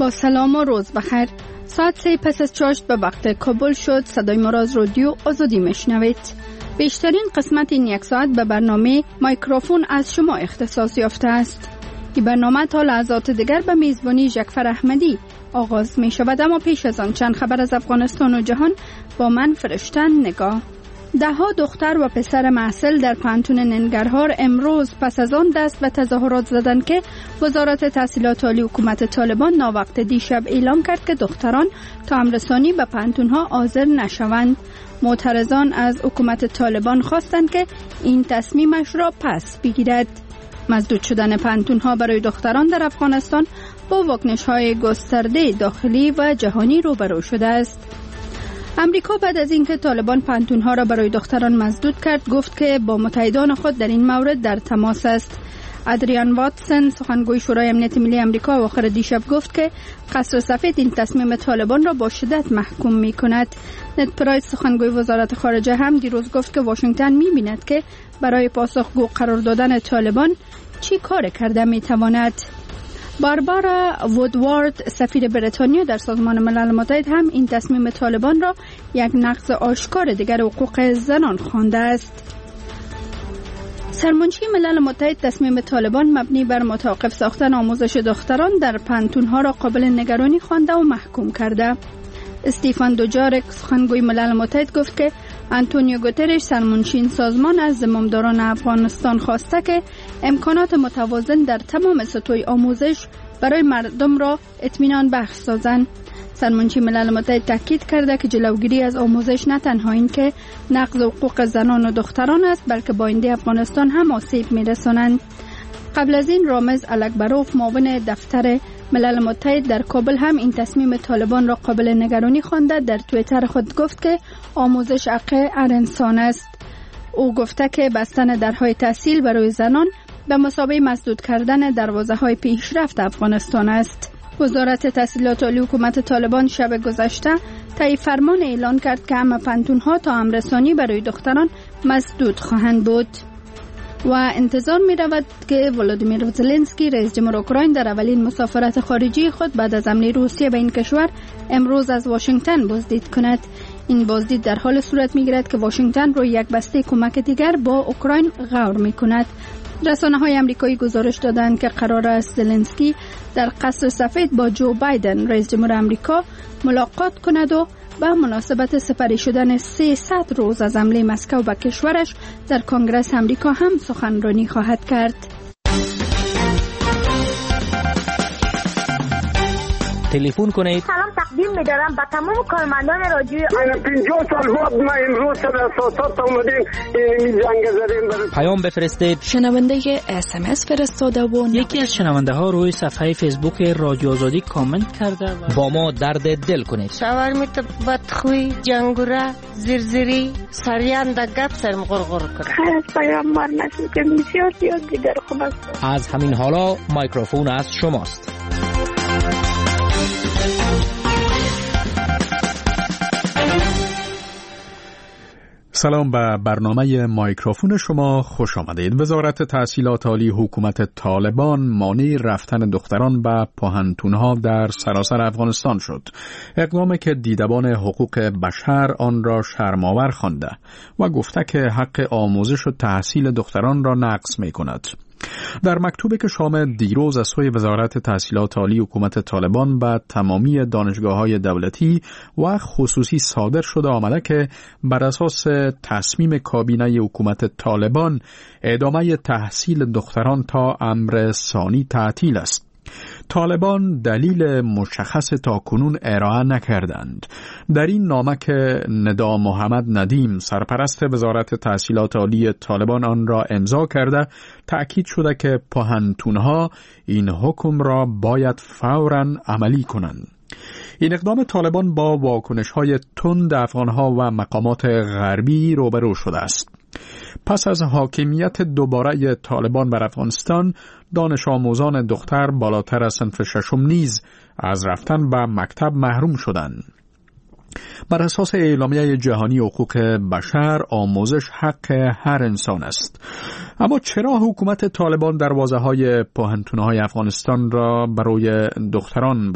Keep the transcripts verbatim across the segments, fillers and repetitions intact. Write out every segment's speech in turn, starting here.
با سلام و روز بخیر. ساعت سه پس از چاشت به وقت کابل شد. صدای ما را از رادیو آزادی میشنوید. بیشترین قسمت این یک ساعت به برنامه مایکروفون از شما اختصاص یافته است. این برنامه تا لحظات دیگر به میزبانی جعفر احمدی آغاز می شود، اما پیش از آن چند خبر از افغانستان و جهان با من فرشتن نگاه. ده ها دختر و پسر محصل در پانتون ننگرهار امروز پس از آن دست به تظاهرات زدند که وزارت تحصیلات عالی حکومت طالبان ناوقت دیشب اعلام کرد که دختران تا امرسانی به پانتون‌ها حاضر نشوند. معترضان از حکومت طالبان خواستند که این تصمیمش را پس بگیرد. مسدود شدن پانتون‌ها برای دختران در افغانستان با واکنش‌های گسترده داخلی و جهانی روبرو شده است. امریکا بعد از اینکه طالبان پانتون‌ها را برای دختران مسدود کرد، گفت که با متحدان خود در این مورد در تماس است. ادریان واتسون، سخنگوی شورای امنیت ملی امریکا، آخر دیشب گفت که قصر سفید این تصمیم طالبان را با شدت محکوم می‌کند. نت پرایس، سخنگوی وزارت خارجه، هم دیروز گفت که واشنگتن می‌بیند که برای پاسخگو قرار دادن طالبان چی کار کرده می‌تواند. باربارا وودوارد، سفیر بریتانیا در سازمان ملل متحد، هم این تصمیم طالبان را یک نقض آشکار دیگر حقوق زنان خوانده است. سرمنشی ملل متحد تصمیم طالبان مبنی بر متوقف ساختن آموزش دختران در پانتون‌ها را قابل نگرانی خوانده و محکوم کرده. استیفان دوجارک، سخنگوی ملل متحد، گفت که آنتونیو گوترش، سرمنشی سازمان، از زمامداران افغانستان خواسته که امکانات متوازن در تمام سطوح آموزش برای مردم را اطمینان بخش سازند. سرمنشی ملل متحد تاکید کرده که جلوگیری از آموزش نه تنها این که نقض حقوق زنان و دختران است، بلکه با آینده افغانستان هم آسیب می‌رسانند. قبل از این رامز الکبروف، معاون دفتر ملل متحد در کابل، هم این تصمیم طالبان را قابل نگرانی خوانده. در توییتر خود گفت که آموزش حق هر انسان است. او گفته که بستن درهای تحصیل برای زنان به مثابه مسدود کردن دروازه‌های پیشرفت افغانستان است. وزارت تحصیلات عالی حکومت طالبان شب گذشته طی فرمان اعلان کرد که همه پانتون‌ها تا امرسانی برای دختران مسدود خواهند بود و انتظار می رود که ولادیمیر زلنسکی، رئیس جمهور اوکراین، در اولین مسافرت خارجی خود بعد از حمله روسیه به این کشور امروز از واشنگتن بازدید کند. این بازدید در حال صورت می گیرد که واشنگتن روی یک بسته کمک دیگر با اوکراین غور می کند. رسانه‌های آمریکایی گزارش دادند که قرار است زلنسکی در قصر سفید با جو بایدن، رئیس جمهور آمریکا، ملاقات کند و به مناسبت سپری شدن سیصد روز از حمله مسکو به کشورش در کنگره آمریکا هم سخنرانی خواهد کرد. تلفن کنید. سلام تقدیم می‌دارم به تمام کارمندان رادیو. پنجاه سال بعد ما امروز سر اساسات اومدیم این جنگ زدیم. پیام بفرستید. شنونده اس ام اس فرستاده و یکی از شنونده ها روی صفحه فیسبوک رادیو آزادی کامنت کرده و با ما درد دل کنید. شاور میت بدخوی، جنگوره، زرزری، سریان د گپ سرم غرغر کرد. خیر پیامبر نشد که بسیار زیاد دیگر خوب است. از همین حالا مایکروفون از شماست. سلام، به برنامه مایکروفون شما خوش آمدید. وزارت تحصیلات عالی حکومت طالبان مانع رفتن دختران به پوهنتون‌ها در سراسر افغانستان شد. اقدامی که دیدبان حقوق بشر آن را شرم‌آور خوانده و گفته که حق آموزش و تحصیل دختران را نقض می‌کند. در مکتوبی که شام دیروز از سوی وزارت تحصیلات عالی حکومت طالبان به تمامی دانشگاه‌های دولتی و خصوصی صادر شده آمده که بر اساس تصمیم کابینه حکومت طالبان ادامه تحصیل دختران تا امر ثانی تعطیل است. طالبان دلیل مشخص تاکنون ارائه نکردند. در این نامه که ندا محمد ندیم، سرپرست وزارت تحصیلات عالی طالبان، آن را امضا کرده، تأکید شده که پوهنتون‌ها این حکم را باید فوراً عملی کنند. این اقدام طالبان با واکنش‌های تند افغان‌ها و مقامات غربی روبرو شده است. پس از حاکمیت دوباره طالبان بر افغانستان، دانش آموزان دختر بالاتر از صنف ششم نیز از رفتن به مکتب محروم شدند. بر اساس اعلامیه جهانی حقوق بشر، آموزش حق هر انسان است. اما چرا حکومت طالبان دروازه‌های پوهنتون‌های افغانستان را برای دختران بست؟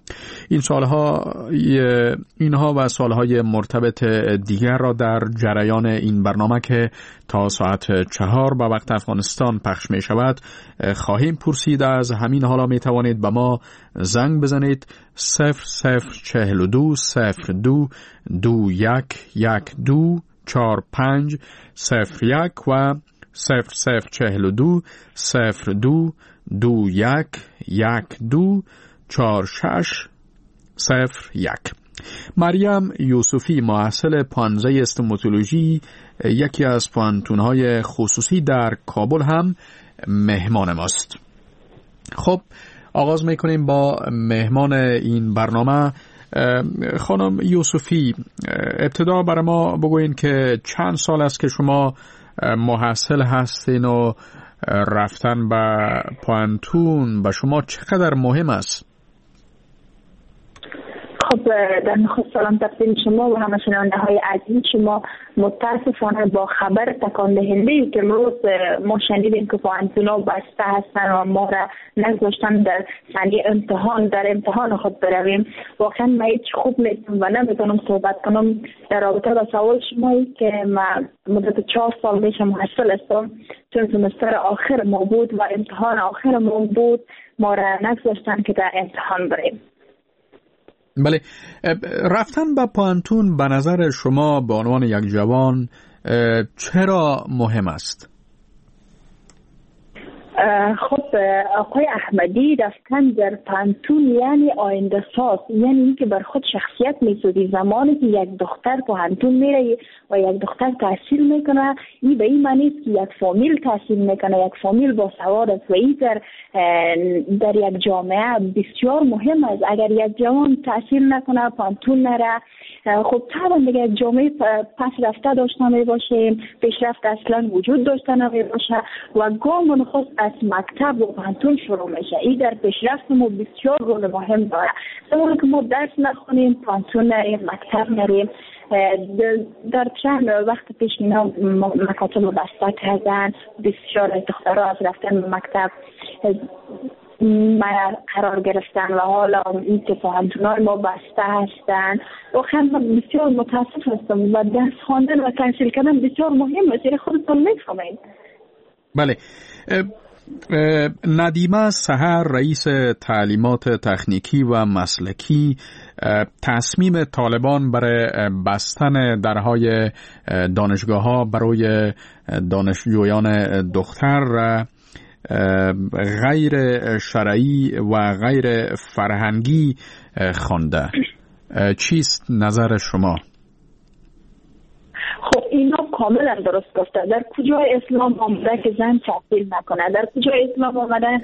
این سالها اینها و سالهای مرتبط دیگر را در جریان این برنامه که تا ساعت چهار به وقت افغانستان پخش می شود خواهیم پرسید. از همین حالا می توانید به ما زنگ بزنید صفر صفر چهل و دو صفر دو دو یک یک دو چار پنج صفر یک و صفر صفر چهل و دو صفر دو دو یک یک دو چار شش صفر یک. مریم یوسفی محصل پانزه استوماتولوژی یکی از پانتونهای خصوصی در کابل هم مهمان ماست. خب آغاز میکنیم با مهمان این برنامه. خانم یوسفی ابتدا برای ما بگوین که چند سال است که شما محصل هستین و رفتن به پانتون به شما چقدر مهم است؟ خب در نخست سلام تقدیم شما و همه شنونده های عزیز شما. متاسفانه با خبر تکان دهنده که امروز ما شنیدیم که پانتونا بسته هستن و ما را نگذاشتن در ثانیه امتحان در امتحان خود برویم، واقعا من هیچ خوب نیستم و نمیتونم صحبت کنم در رابطه با سوال شما که من مدت چهار سال میشه محصل هستم، چون سمستر آخر ما بود و امتحان آخر ما بود، ما را نگذاشتن که در امتحان بریم. بله، رفتن به پانتون به نظر شما به عنوان یک جوان چرا مهم است؟ خب آقای احمدی، رفتن در پانتون یعنی آینده ساز، یعنی اینکه بر خود شخصیت میسازی. زمانی که یک دختر پانتون میره و یک دختر تحصیل میکنه، این به این معنی است که یک فامیل تحصیل میکنه، یک فامیل با سواد است و این در در یک جامعه بسیار مهم است. اگر یک جوان تحصیل نکنه، پانتون نره، خب طبعا دیگه جامعه پس رفته داشته می باشه، پیشرفت اصلا وجود داشته نمی باشه و گام نخست از مکتب و پانتون شروع میشه. این در پیشرفت ما بسیار رول مهم داره. زمانی که ما درس نخونیم، پانتون نریم، مکتب نریم، در چند وقت پیش اینا مکاتب بسته کردن، بسیار دخترها از رفتن به مکتب من قرار گرفتن و حالا این که پانتونای ما بسته هستن. واقعا بسیار متاسف هستم و درس خواندن و تحصیل کردن بسیار مهم است، خودتون میفهمید. بله. ندیمه سحر، رئیس تعلیمات تکنیکی و مسلکی، تصمیم طالبان برای بستن درهای دانشگاه‌ها برای دانشجویان دختر غیر شرعی و غیر فرهنگی خوانده. چیست نظر شما؟ خب اینا کاملا درست گفته. در کجا اسلام آمده که زن تحصیل نکنه؟ در کجا اسلام آمده؟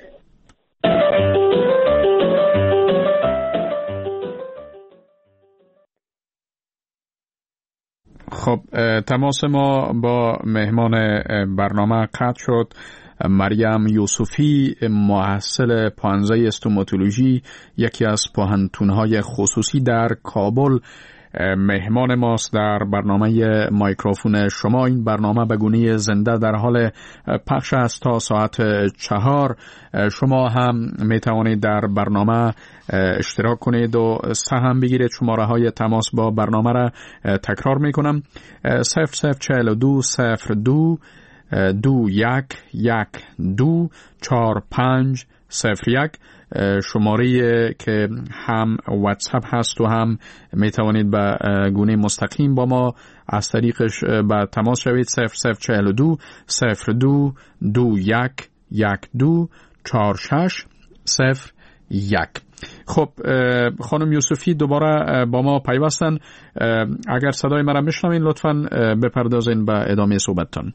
خب تماس ما با مهمان برنامه قطع شد. مریم یوسفی، محصل پانزه استوماتولوژی یکی از پانتونهای خصوصی در کابل، مهمان ماست در برنامه مایکروفون شما. این برنامه به گونه زنده در حال پخش است تا ساعت چهار. شما هم می توانید در برنامه اشتراک کنید و سهم بگیرید. شماره های تماس با برنامه را تکرار می کنم: صفر صفر چهل و دو صفر دو دو یک یک دو چار پنج صفر یک. شماره که هم واتساپ هست و هم می توانید به گونه مستقیم با ما از طریقش به تماس شوید: صفر صفر چهل و دو صفر دو دو یک یک دو چار شش صفر یک. خب خانم یوسفی دوباره با ما پیوستن. اگر صدای مرا میشنوین لطفاً بپردازین به ادامه صحبتتان.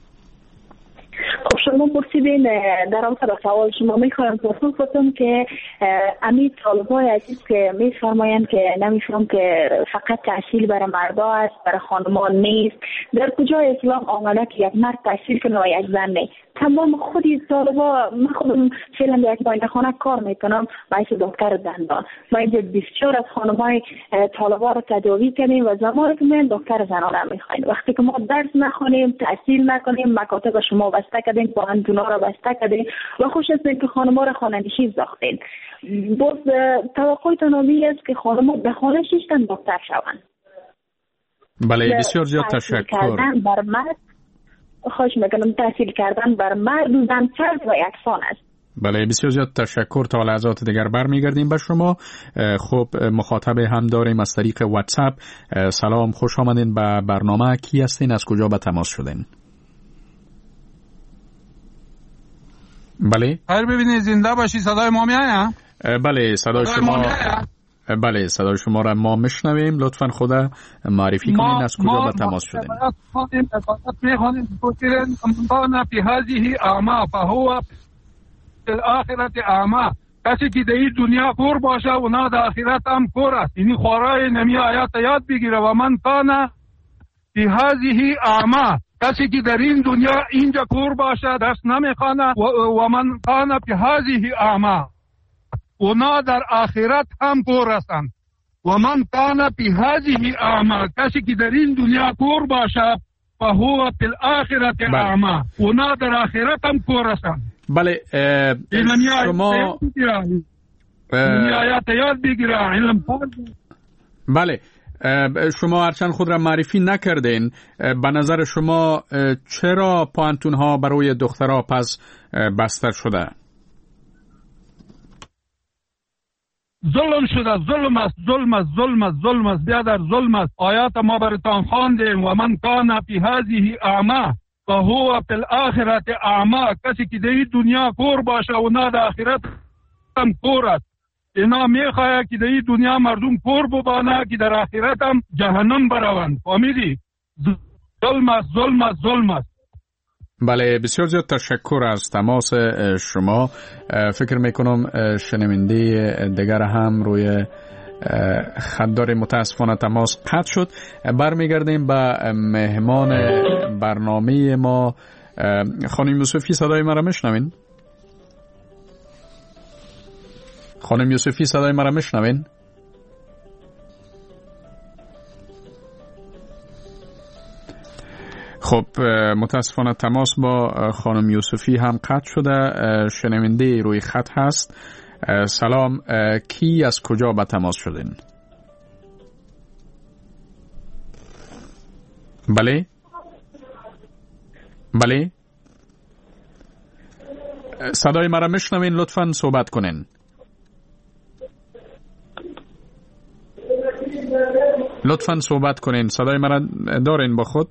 خب شما پرسیدین در رابطه با سوال شما، میخوایم پاسخ بدم که امی طالبای عزیز که میفرمایند که نمیفهم که فقط تحصیل برای مردا است، برای خانمان نیست. در کجا اسلام آمده که یک مرد تحصیل کنه و یک زن نه؟ تمام خودی طالبا، من خودم فعلا در یک پایان خانه کار میکنم باعث دکتر دندان. ما اینجا بسیار از خانمای طالبا رو تداوی کنیم و زمانی که من دکتر زنانه میخوایم. وقتی که ما درس نخونیم، تحصیل نکنیم، مکاتب شما بسته کردین، پوهنتون‌ها را بسته کردین و خوش است که خانم‌ها را خانه‌نشین ساختین. باز توقعتان آمی است که خانم‌ها به خانه شیشتن دکتر شوند. بله بسیار زیاد تشکر. کردن بر مرد خوش میکنم تحصیل کردن بر مرد و زن فرد و یکسان است. بله بسیار زیاد تشکر. تا لحظات دیگر برمیگردیم به شما. خب مخاطب هم داریم از طریق واتساپ. سلام، خوش آمدین به برنامه. کی هستین؟ از کجا به تماس شدین؟ بله خیر ببینید، زنده باشی. صدای ما میاد؟ بله صدای شما بله صدای شما را ما میشنویم. لطفاً خود معرفی کنین از کجا به تماس شدین. ما خواهیم میخوانیم بکرین امکان فی هذه اعما فهو فی الاخرت اعما. کسی که در این دنیا کور باشه اونا در آخرت هم کور است. یعنی خورای نمی آیات یاد بگیره و من کان فی هذه اعما، کسی که در این دنیا اینجا کور باشه دست نمیخوانه و, و من کان فی هذه اعما، اونا در آخرت هم کور هستند. و من کان فی هذه اعما، کسی که در این دنیا کور باشه فهو فی الاخرت اعما، اونا در آخرت هم کور هستند. بله شما آیات یاد بگیره علم. بله شما هرچند خود را معرفی نکردین، به نظر شما چرا پوهنتون‌ها برای دخترها پس بسته شده؟ ظلم شده، ظلم است، ظلم است، ظلم است، ظلم است، بیادر ظلم است. آیات ما براتان خواندیم و من کان فی هذه اعما فهو فی الاخرت اعما، کسی که در این دنیا کور باشه اونا در آخرت هم کور است. اینا میخواه که در این دنیا مردم کور ببانه که در آخرت هم جهنم بروند. فهمیدی؟ ظلم است، ظلم است، ظلم است. بله بسیار زیاد تشکر از تماس شما. فکر میکنم شنونده دیگر هم روی خط داره، متاسفانه تماس قطع شد. برمیگردیم به مهمان برنامه ما. خانم یوسفی صدای مرا میشنوین؟ خانم یوسفی صدای مرا میشنوین؟ خب متاسفانه تماس با خانم یوسفی هم قطع شده. شنونده روی خط هست. سلام، کی از کجا به تماس شدین؟ بله بله صدای مرا میشنوین؟ لطفاً صحبت کنین. لطفاً صحبت کنین. صدای مرا دارین با خود؟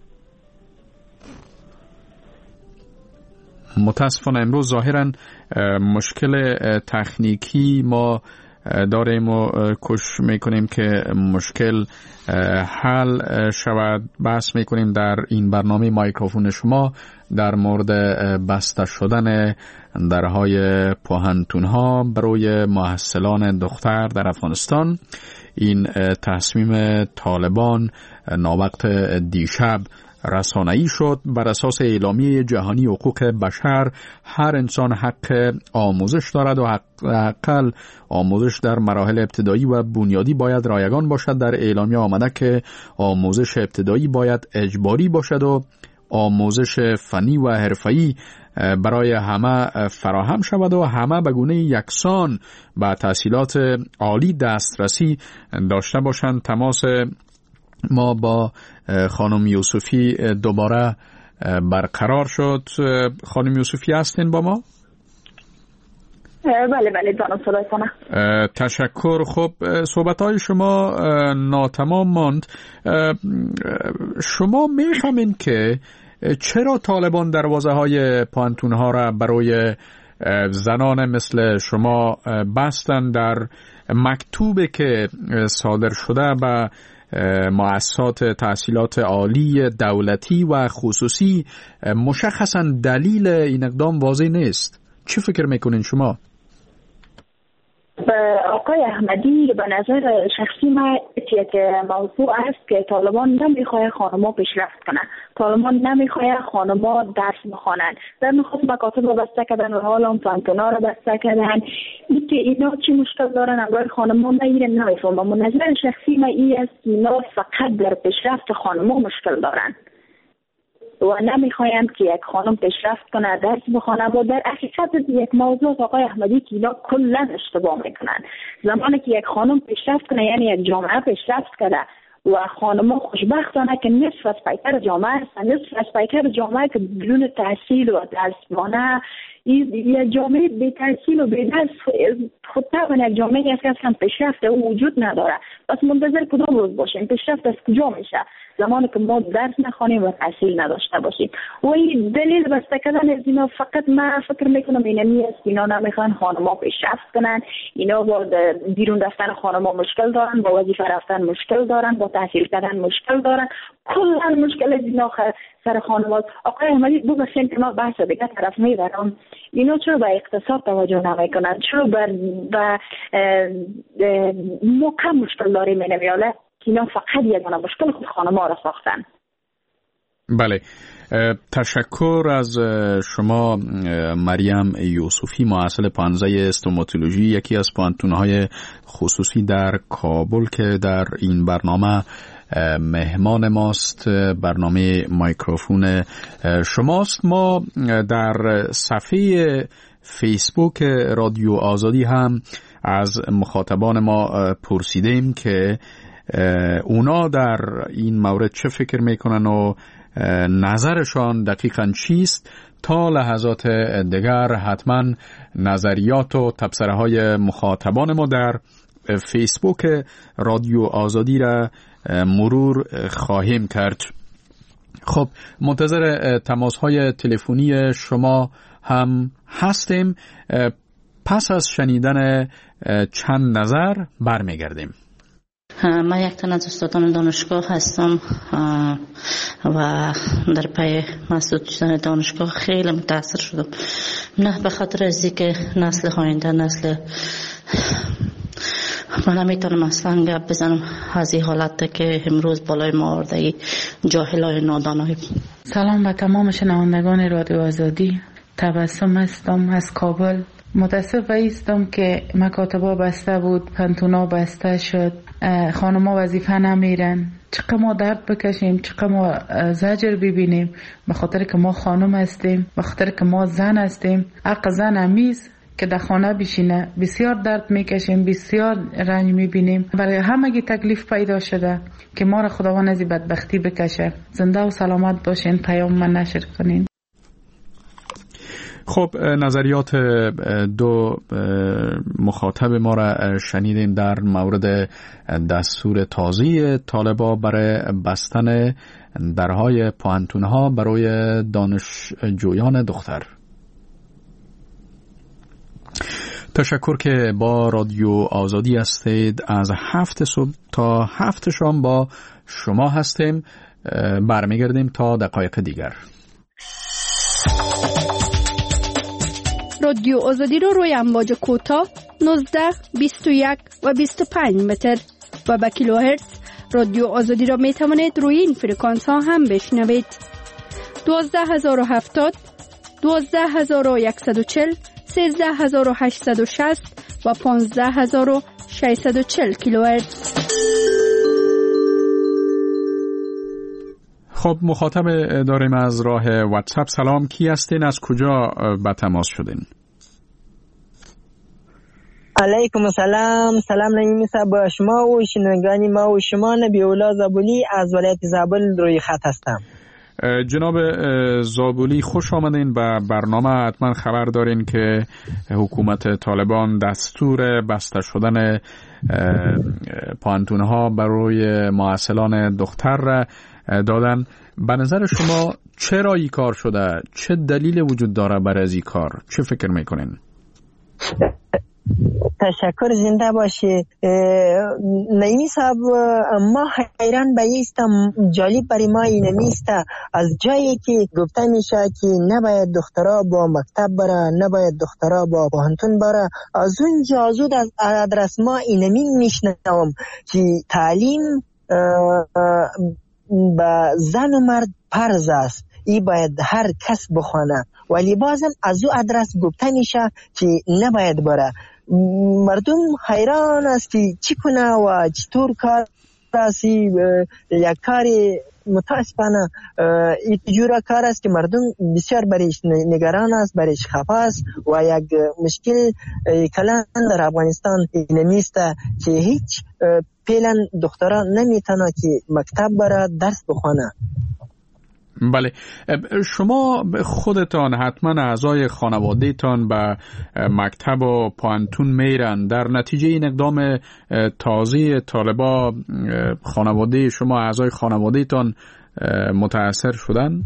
متاسفانه امروز ظاهراً مشکل تکنیکی ما داریم و کوشش میکنیم که مشکل حل شود. بحث میکنیم در این برنامه مایکروفون شما در مورد بسته شدن درهای پوهنتون‌ها برای محصلان دختر در افغانستان. این تصمیم طالبان ناوقت دیشب رسانه‌ای شد. بر اساس اعلامیه جهانی حقوق بشر هر انسان حق آموزش دارد و حداقل آموزش در مراحل ابتدایی و بنیادی باید رایگان باشد. در اعلامیه آمده که آموزش ابتدایی باید اجباری باشد و آموزش فنی و حرفه‌ای برای همه فراهم شود و همه به گونه یکسان به تحصیلات عالی دسترسی داشته باشند. تماس ما با خانم یوسفی دوباره برقرار شد. خانم یوسفی هستین با ما؟ بله بله جانم صدای کنم. تشکر. خب صحبت‌های شما ناتمام ماند. شما می‌فهمین که چرا طالبان دروازه‌های پوهنتون‌ها را برای زنان مثل شما بستن؟ در مکتوبی که صادر شده به مؤسسات تحصیلات عالی دولتی و خصوصی مشخصاً دلیل این اقدام واضح نیست. چی فکر میکنین شما؟ آقای احمدی، به نظر شخصی من یک موضوع است که طالبان نمیخواه خانما پیشرفت کنن. طالبان نمیخواه خانما درس بخوانن. در نخست مکاتب رو بسته کردن و حالا هم فنتونا رو بسته کردن. این که اینا چی مشکل دارن امروز خانما نگیرن نمیفهمم. اما نظر شخصی من این است که اینا فقط در پیشرفت خانما مشکل دارن. و نمیخوایم که یک خانم پیشرفت کنه، درس بخونه. و در حقیقت یک موضوع آقای احمدی که اینا کلا اشتباه میکنن. زمانی که یک خانم پیشرفت کنه یعنی یک جامعه پیشرفت کنه و خانم‌ها خوشبختانه که نصف از پیکر جامعه هستن، نصف از پیکر جامعه که بدون تحصیل و درسوانه، یک جامعه بی تحصیل و بی درس خود طبعا یک جامعه است که اصلا پیشرفت او وجود نداره. پس منتظر کدام روز باشیم؟ پیشرفت از کجا میشه؟ زمانی که ما درس نخوانیم و تحصیل نداشته باشیم. و این دلیل بسته کردن از اینا فقط من فکر میکنم اینا نیست، اینا نمیخوان خانم‌ها پیشرفت کنن، اینا با بیرون رفتن خانم‌ها مشکل دارن، با وظیفه رفتن مشکل دارن، با تحصیل کردن مشکل دارن، کلا مشکل از اینا سر خانم‌ها. آقای احمدی ببخشید که ما بحث دیگه طرف میبرم، اینا چرا به اقتصاد توجه نمیکنن؟ چرا بر و ما کم مشکل داریم نمیاله؟ اینا فقط یگانه مشکل خود خانم‌ها را ساختن. بله، تشکر از شما مریم یوسفی، محصل پانزده استوماتولوژی، یکی از پانتون‌های خصوصی در کابل که در این برنامه مهمان ماست. برنامه مایکروفون شماست. ما در صفحه فیسبوک رادیو آزادی هم از مخاطبان ما پرسیدیم که اونا در این مورد چه فکر میکنن و نظرشان دقیقاً چیست. تا لحظات دیگر حتما نظریات و تبصره های مخاطبان ما در فیسبوک رادیو آزادی را مرور خواهیم کرد. خب، منتظر تماس های تلفنی شما هم هستیم. پس از شنیدن چند نظر برمیگردیم. من یک تن از استادان دانشگاه هستم و در پی مسدود شدن دانشگاه خیلی متاثر شدم، نه به خاطر از اینکه نسل آینده نسل من نمیتونم اصلا گپ بزنم از این حالت که امروز بالای ما آورده جاهلای نادانای. سلام به تمام شنوندگان رادیو آزادی. تبسم هستم از کابل. متاسف ایستم که مکاتبا بسته بود، پنتونا بسته شد، خانما وظیفه نمیرن. چقدر ما درد بکشیم، چقدر ما زجر ببینیم به خاطر که ما خانم هستیم، به خاطر که ما زن هستیم. حق زن امیز که در خانه بشینه بسیار درد میکشیم، بسیار رنج میبینیم. برای همگی تکلیف پیدا شده که ما را خداوند از بدبختی بکشه. زنده و سلامت باشین. پیام من نشر کنین. خب، نظریات دو مخاطب ما را شنیدیم در مورد دستور تازه طالبان برای بستن درهای پوهنتون‌ها برای دانشجویان دختر. تشکر که با رادیو آزادی هستید. از هفت صبح تا هفت شام با شما هستیم. برمیگردیم تا دقایق دیگر. رادیو آزادی رو روی امواج کوتاه نوزده، بیست و یک و بیست و پنج متر و با کیلوهرتز رادیو آزادی را می توانید روی این فرکانس ها هم بشنوید. دوازده هزار و هفتاد، دوازده هزار و صد و چهل، سیزده هزار و هشتصد و شصت و پانزده هزار و ششصد و چهل کیلوهرتز. خب، مخاطب داریم از راه واتساپ. سلام، کی هستین؟ از کجا به تماس شدین؟ علیکم السلام. سلام نمی‌کنم با شما و شنوندگان ما و شما. نبی‌الله زابلی از ولایت زابل روی خط هستم. جناب زابلی، خوش آمدین به برنامه. حتما خبر دارین که حکومت طالبان دستور بسته شدن پوهنتون‌ها برای معسلان دختر را دادن. به نظر شما چرا این کار شده؟ چه دلیل وجود داره برای این کار؟ چه فکر میکنین؟ تشکر، زنده باشی. نعیمی صاحب، ما حیران به ایستم. جالب برای ما این نیسته از جایی که گفته میشه که نباید دخترها با مکتب بره، نباید دخترها با پوهنتون بره، از اونجا از اون ادرس ما اینمی میشنوم که تعلیم با زن و مرد فرض است، ای باید هر کس بخونه، ولی بازم از او ادرس گفته میشه که نباید بره. مردم حیران است که چی کنه و چطور کار راسی یک کار متاسفانه این جور کار است که مردم بسیار برایش نگران است، برایش خفه است و یک مشکل کلان در افغانستان این نیست که هیچ فعلا دخترها نمیتونه که مکتب بره درس بخونه. بله، شما خودتان حتما اعضای خانواده تان به مکتب و پانتون میرن. در نتیجه این اقدام تازه طالبا خانواده شما، اعضای خانواده تان متاثر شدن؟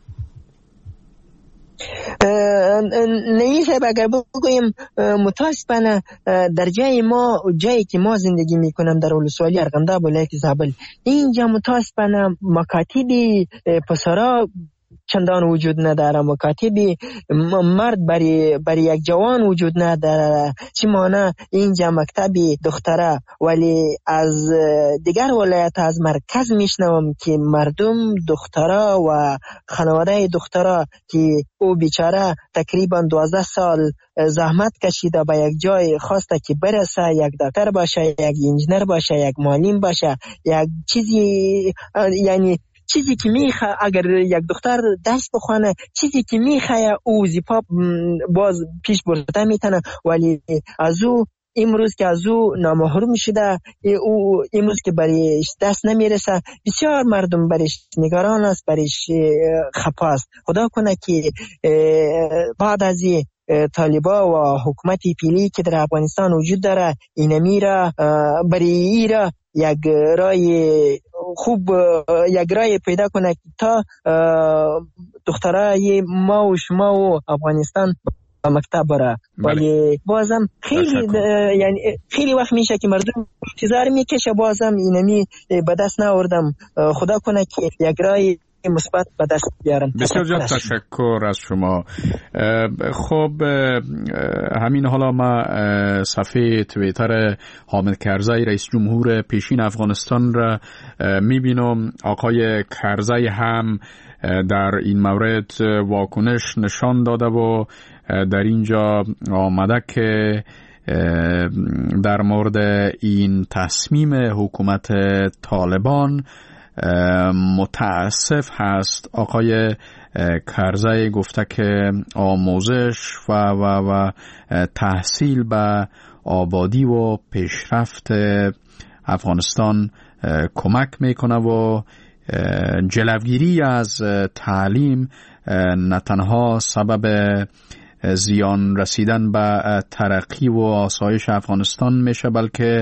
نه صاحب، اگر بگویم متاسفانه در جای ما، جایی که ما زندگی میکنم در ولسوالی ارغنداب ولایت زابل، اینجا متاسفانه مکاتب پسرا چندان وجود نداره، مکاتب مرد برای برای یک جوان وجود نداره. چی معنی اینجا مکتب دختره، ولی از دیگر ولایت از مرکز میشنوم که مردم دختره و خانواده دختره که او بیچاره تقریبا دوازده سال زحمت کشیده به یک جای خواسته که برسه، یک دکتر باشه، یک انجینر باشه، یک معلم باشه، یک چیزی، یعنی چیزی که میخواه اگر یک دختر درس بخونه، چیزی که میخواه او وظیفه باز پیش برده میتونه، ولی از او امروز که از او نامحروم شده، او امروز که برایش دست نمیرسه، بسیار مردم برایش نگران است، برایش خفه است. خدا کنه که بعد از طالبا و حکومت پیلی که در افغانستان وجود داره، این میره برای ایره یک رای خوب، یک رای پیدا کنه تا دخترای ما و شما و افغانستان مکتب بره. ولی بازم خیلی یعنی خیلی وقت میشه که مردم انتظار میکشه، بازم اینمی به دست ناوردم. خدا کنه که یک رای مثبت به دست بیارن. بسیار زیاد تشکر از شما. خب همین حالا ما صفحه توییتر حامد کرزی رئیس جمهور پیشین افغانستان را میبینم. آقای کرزی هم در این مورد واکنش نشان داده و در اینجا آمده که در مورد این تصمیم حکومت طالبان متاسف هست. آقای کرزی گفته که آموزش و, و, و تحصیل به آبادی و پیشرفت افغانستان کمک میکنه و جلوگیری از تعلیم نه تنها سبب زیان رسیدن به ترقی و آسایش افغانستان میشه، بلکه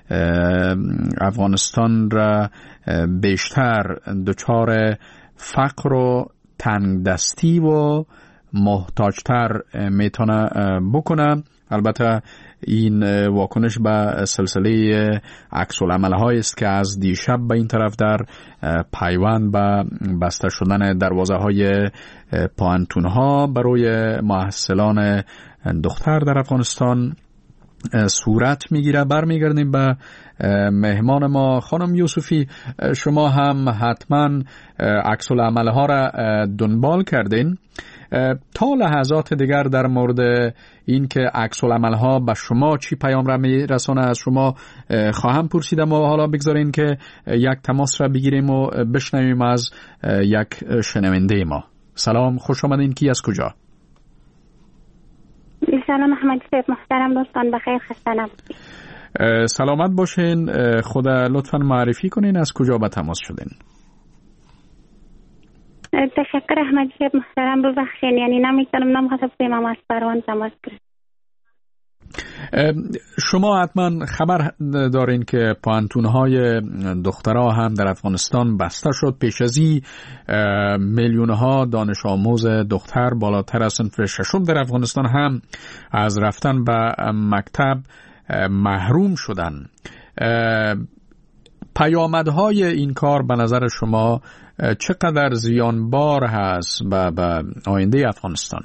افغانستان را بیشتر دچار فقر و تنگدستی و محتاجتر میتونه بکنه. البته این واکنش به سلسله عکس العمل هایی است که از دیشب به این طرف در پیوند به بسته شدن دروازه های پانتون ها برای محصلان دختر در افغانستان صورت میگیره. برمیگردیم به مهمان ما خانم یوسفی. شما هم حتما عکس العمل ها را دنبال کردین. تا لحظات دیگر در مورد این که عکس العمل ها به شما چی پیام را میرسانه از شما خواهم پرسیدم و حالا بگذارین که یک تماس را بگیریم و بشنویم از یک شنونده ما. سلام، خوش آمدین. کی از کجا؟ سلام احمد صاحب محترم، دوستان بخیر، خسته نباشید. سلامت باشین. خود لطفا معرفی کنین از کجا به تماس شدین؟ تشکر احمد صاحب محترم، ببخشید یعنی نمیتونم نمیخواستم پیمم از پروان تماس کنم. شما حتما خبر دارین که پانتون‌های دخترها هم در افغانستان بسته شد. پیش از این میلیون‌ها دانش آموز دختر بالاتر از صنف ششم در افغانستان هم از رفتن به مکتب محروم شدن. پیامدهای این کار به نظر شما چقدر زیانبار هست به آینده افغانستان؟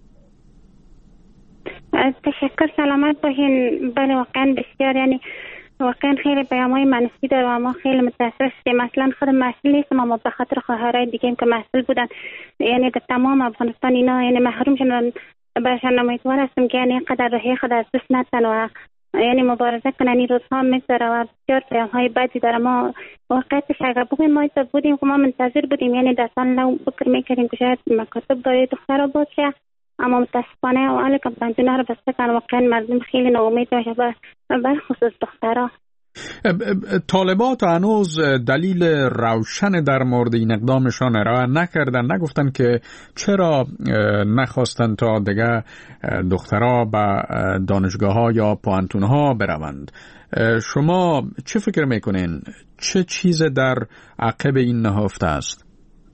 تشکر، سلامت باشین. بله واقعا بسیار، یعنی واقعا خیلی پیام‌های منفی داره و ما خیلی متأثر شدیم. مثلا خود مسئول نیستم، اما به خاطر خواهرای دیگه هم که مسئول بودن، یعنی در تمام افغانستان اینا یعنی محروم شدن. برشان امیدوار هستم که یعنی قدر راهی خود از دست ندن و یعنی مبارزه کنن. این روزها میگذره و بسیار پیام های بدی داره. ما واقعیتش اگر بگویم ما ایسا بودیم که ما منتظر بودیم، یعنی در سال نو فکر میکردیم که شاید مکاتب برای دخترها باشه، اما متاسفانه و حالی که پانتونها رو بسته کن واقعا مردم خیلی ناامید باشه، بر خصوص دخترها. طالبات هنوز دلیل روشن در مورد این اقدامشان ارائه نکردن، نگفتن که چرا نخواستن تا دیگه دخترها به دانشگاه ها یا پوانتون ها بروند. شما چه فکر میکنین؟ چه چیز در عقب این نهفته است؟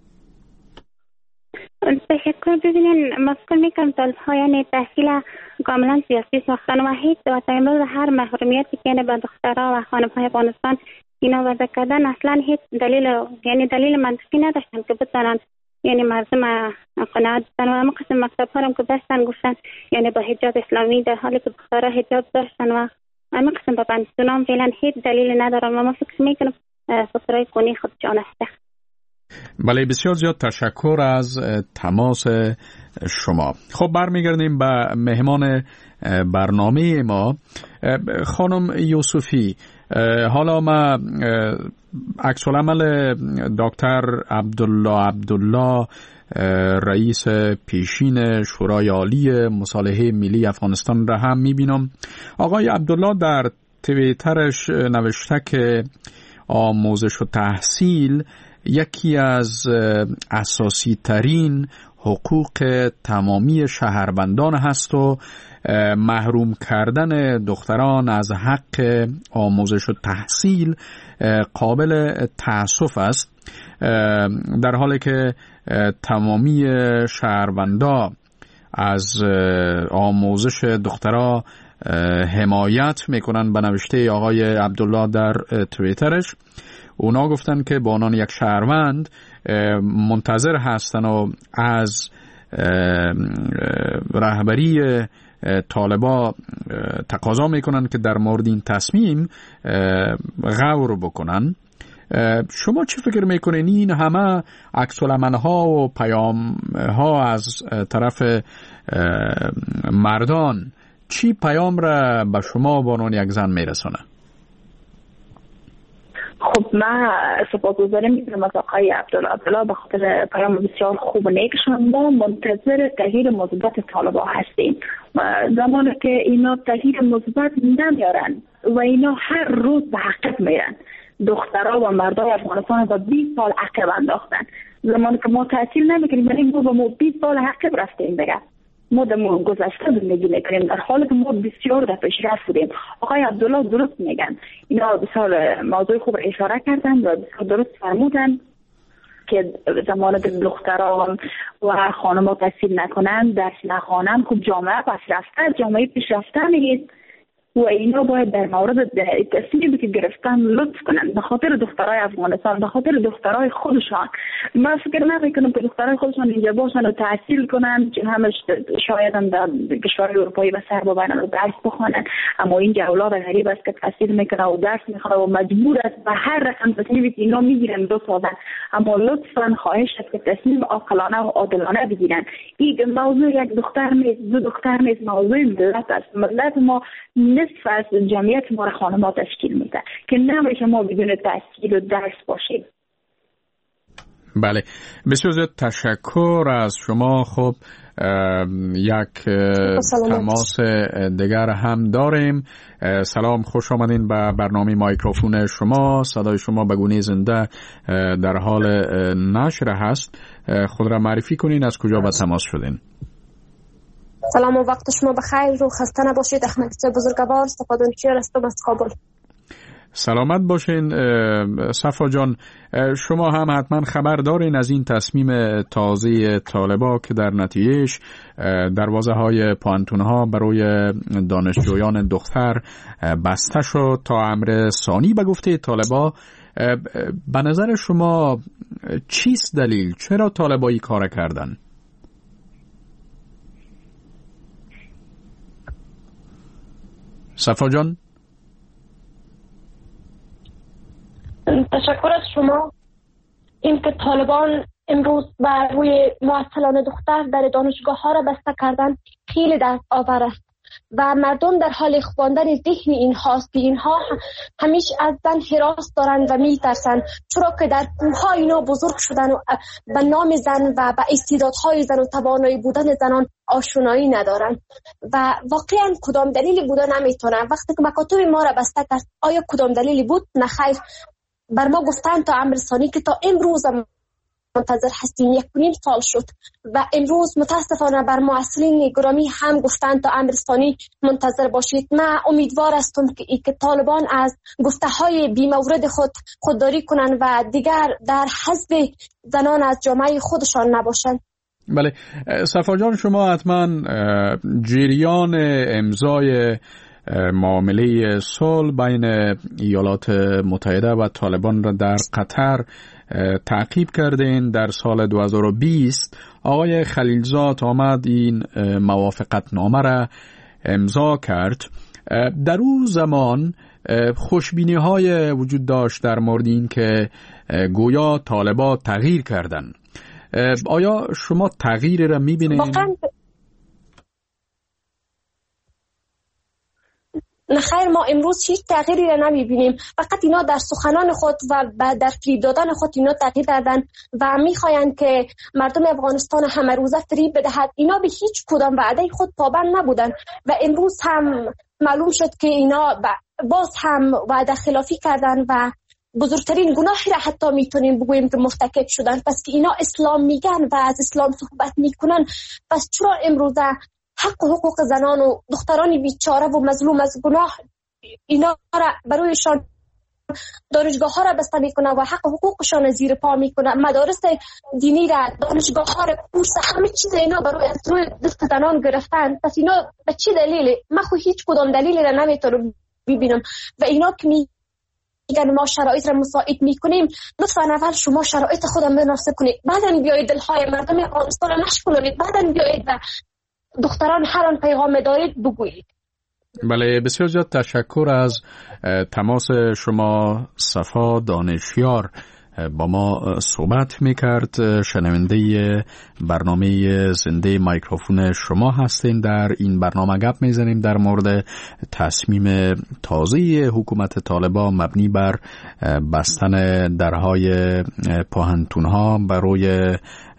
تشکر. ببینین ما فکر میکنم طالب ها یعنی تحصیل کاملا سیاسی ساختن و هیچ و تایمال هر محرومیتی که یعنی به دخترها و خانم های افغانستان اینا وضع کردن اصلا هیچ دلیل یعنی دلیل منطقی نداشتن که بتونن یعنی مردم قناعت داشتن. و همه قسم مکتب ها هم که بستن گفتن یعنی با حجاب اسلامی، در حالی که دخترها حجاب داشتن و همه قسم با پانتون هم فعلا هیچ دلیل ندارن و ما فکر میکنم فطرهای کنی خود جان است. بله، بسیار زیاد تشکر از تماس شما. خب برمیگردیم به مهمان برنامه ما خانم یوسفی. حالا ما عکس العمل دکتر عبدالله عبدالله رئیس پیشین شورای عالی مصالحه ملی افغانستان را هم میبینم. آقای عبدالله در توییترش نوشته که آموزش و تحصیل یکی از اساسی ترین حقوق تمامی شهروندان هست و محروم کردن دختران از حق آموزش و تحصیل قابل تأسف است، در حالی که تمامی شهروندان از آموزش دخترها حمایت میکنن. به نوشته آقای عبدالله در توییترش، اونا گفتن که با آنان یک شهروند منتظر هستن و از رهبری طالبا تقاضا میکنن که در مورد این تصمیم غور بکنن. شما چه فکر میکنین این همه عکس العمل‌ها و پیام‌ها از طرف مردان چی پیام را به شما به عنوان یک زن میرسونه؟ خب من سپاسگزاری میکنم از آقای عبدالله عبدالله به خاطر پیام بسیار خوب و نیکشان. ما منتظر تغییر مثبت طالبان هستیم. زمانی که اینا تغییر مثبت نمیارن و اینا هر روز به عقب میرن، دخترها و مردای افغانستان با بیست سال عقب انداختن. زمانی که ما تحصیل نمیکنیم یعنی ما با ما بیست سال عقب رفتیم دیگه. ما در گذشته زندگی میکنیم در حالی که ما بسیار در پیشرفت بودیم. آقای عبدالله درست میگن، اینا بسیار موضوع خوب اشاره کردن و بسیار درست فرمودن که زمان دختران و خانم‌ها تحصیل نکنن، درس نخوانن، خب جامعه پیشرفته، جامعه پیشرفته نیست و اینا باید در مورد تصمیمی که گرفتن لطف کنن به خاطر دخترای افغانستان، به خاطر دخترای خودشان. من فکر نمیکنم که دخترای خودشان اینجا باشن و تحصیل کنن، چون همش شاید هم در کشور اروپایی به سر ببرن و درس بخوانن، اما اینجا اولاد غریب است که تحصیل میکنه و درس میخونه و مجبور است به هر رقم تصمیمی که اینا میگیرن دو سازن. اما لطفا خواهش است که تصمیم عاقلانه و عادلانه بگیرن. این موضوع یک دختر نیست، دو دختر نیست، موضوع ملت است. ملت ما نصف از جمعیت ما را خانم‌ها تشکیل میده که نمیشه ما بدون تحصیل و درس باشیم. بله، بسیار زیاد تشکر از شما. خب یک تماس دیگر هم داریم. سلام، خوش آمدین به برنامه مایکروفون شما. صدای شما به گونه زنده در حال نشر هست. خود را معرفی کنین، از کجا به تماس شدین؟ سلام و وقت شما بخیر و خسته نباشید. احمد بزرگوار، صفا دانشجوی هستم از کابل. سلامت باشین صفا جان. شما هم حتما خبر دارین از این تصمیم تازه طالبا که در نتیجهش دروازه های پوانتون ها برای دانشجویان دختر بسته شد تا امر ثانی به گفته طالبا. به نظر شما چیست دلیل؟ چرا طالبایی کار کردن؟ صفا جان. تشکر از شما. این که طالبان امروز بر روی معطلان دختر در دانشگاه ها را بسته کردن خیلی دست آور است. و مردم در حال خواندن ذهن اینهاست که اینها همیشه از زن هراس دارند و میترسند، چرا که در کوه‌ها اینا بزرگ شدن و به نام زن و به استعدادهای زن و توانایی بودن زنان آشنایی ندارند و واقعا کدام دلیلی بوده نمیتونم. وقتی که مکاتب ما را بسته کرد آیا کدام دلیلی بود؟ نخیر. بر ما گفتن تا امر ثانی که تا امروز منتظر هستیم، یک و نیم سال شد و امروز متاسفانه بر معسلین گرامی هم گفتن تا امر ثانی منتظر باشید. من امیدوار هستم که ای که طالبان از گفته های بی مورد خود خودداری کنند و دیگر در حزب زنان از جامعه خودشان نباشند. بله صفا جان، شما حتما جریان امضای معامله صلح بین ایالات متحده و طالبان را در قطر تعقیب کردین. در سال دو هزار و بیست آقای خلیلزاد آمد این موافقت نامه را امضا کرد. در اون زمان خوشبینی های وجود داشت در مورد این که گویا طالبان تغییر کردن. آیا شما تغییری را میبینید؟ واقعا نخیر، ما امروز هیچ تغییری را نمیبینیم. فقط اینا در سخنان خود و در فریب دادن خود اینا تغییر دادن و میخواین که مردم افغانستان همه روزه فریب بدهد. اینا به هیچ کدام وعده خود پابند نبودن و امروز هم معلوم شد که اینا باز هم وعده خلافی کردن و بزرگترین گناهی را حتی میتونیم بگوییم که مرتکب شدن. پس که اینا اسلام میگن و از اسلام صحبت میکنن، پس چرا امروزه حق و حقوق زنان و دخترانی بیچاره و مظلوم از گناه اینا را برایشان دانشگاه ها را بسته میکنه و حق و حقوقشان زیر پا میکنه، مدارس دینی را، دانشگاه ها را، کورس، همه چیز اینا برای از روی دست زنان گرفتن. پس اینا به چی دلیلی؟ من خو هیچ کدام دلیلی را نمیتونم ببینم و اینا که میگن ما شرایط را مساعد میکنیم، لطفا اول شما شرایط خودم مناسب کنید، بعدن بیایید دلهای مردم افغانستان را نشکنید، بعدن بیایید و دختران هر آن پیغام دارید بگویید. بله بسیار زیاد تشکر از تماس شما. صفا دانشیار با ما صحبت میکرد. شنونده برنامه زنده میکروفون شما هستین. در این برنامه گپ میزنیم در مورد تصمیم تازه حکومت طالبان مبنی بر بستن درهای پوهنتونها برای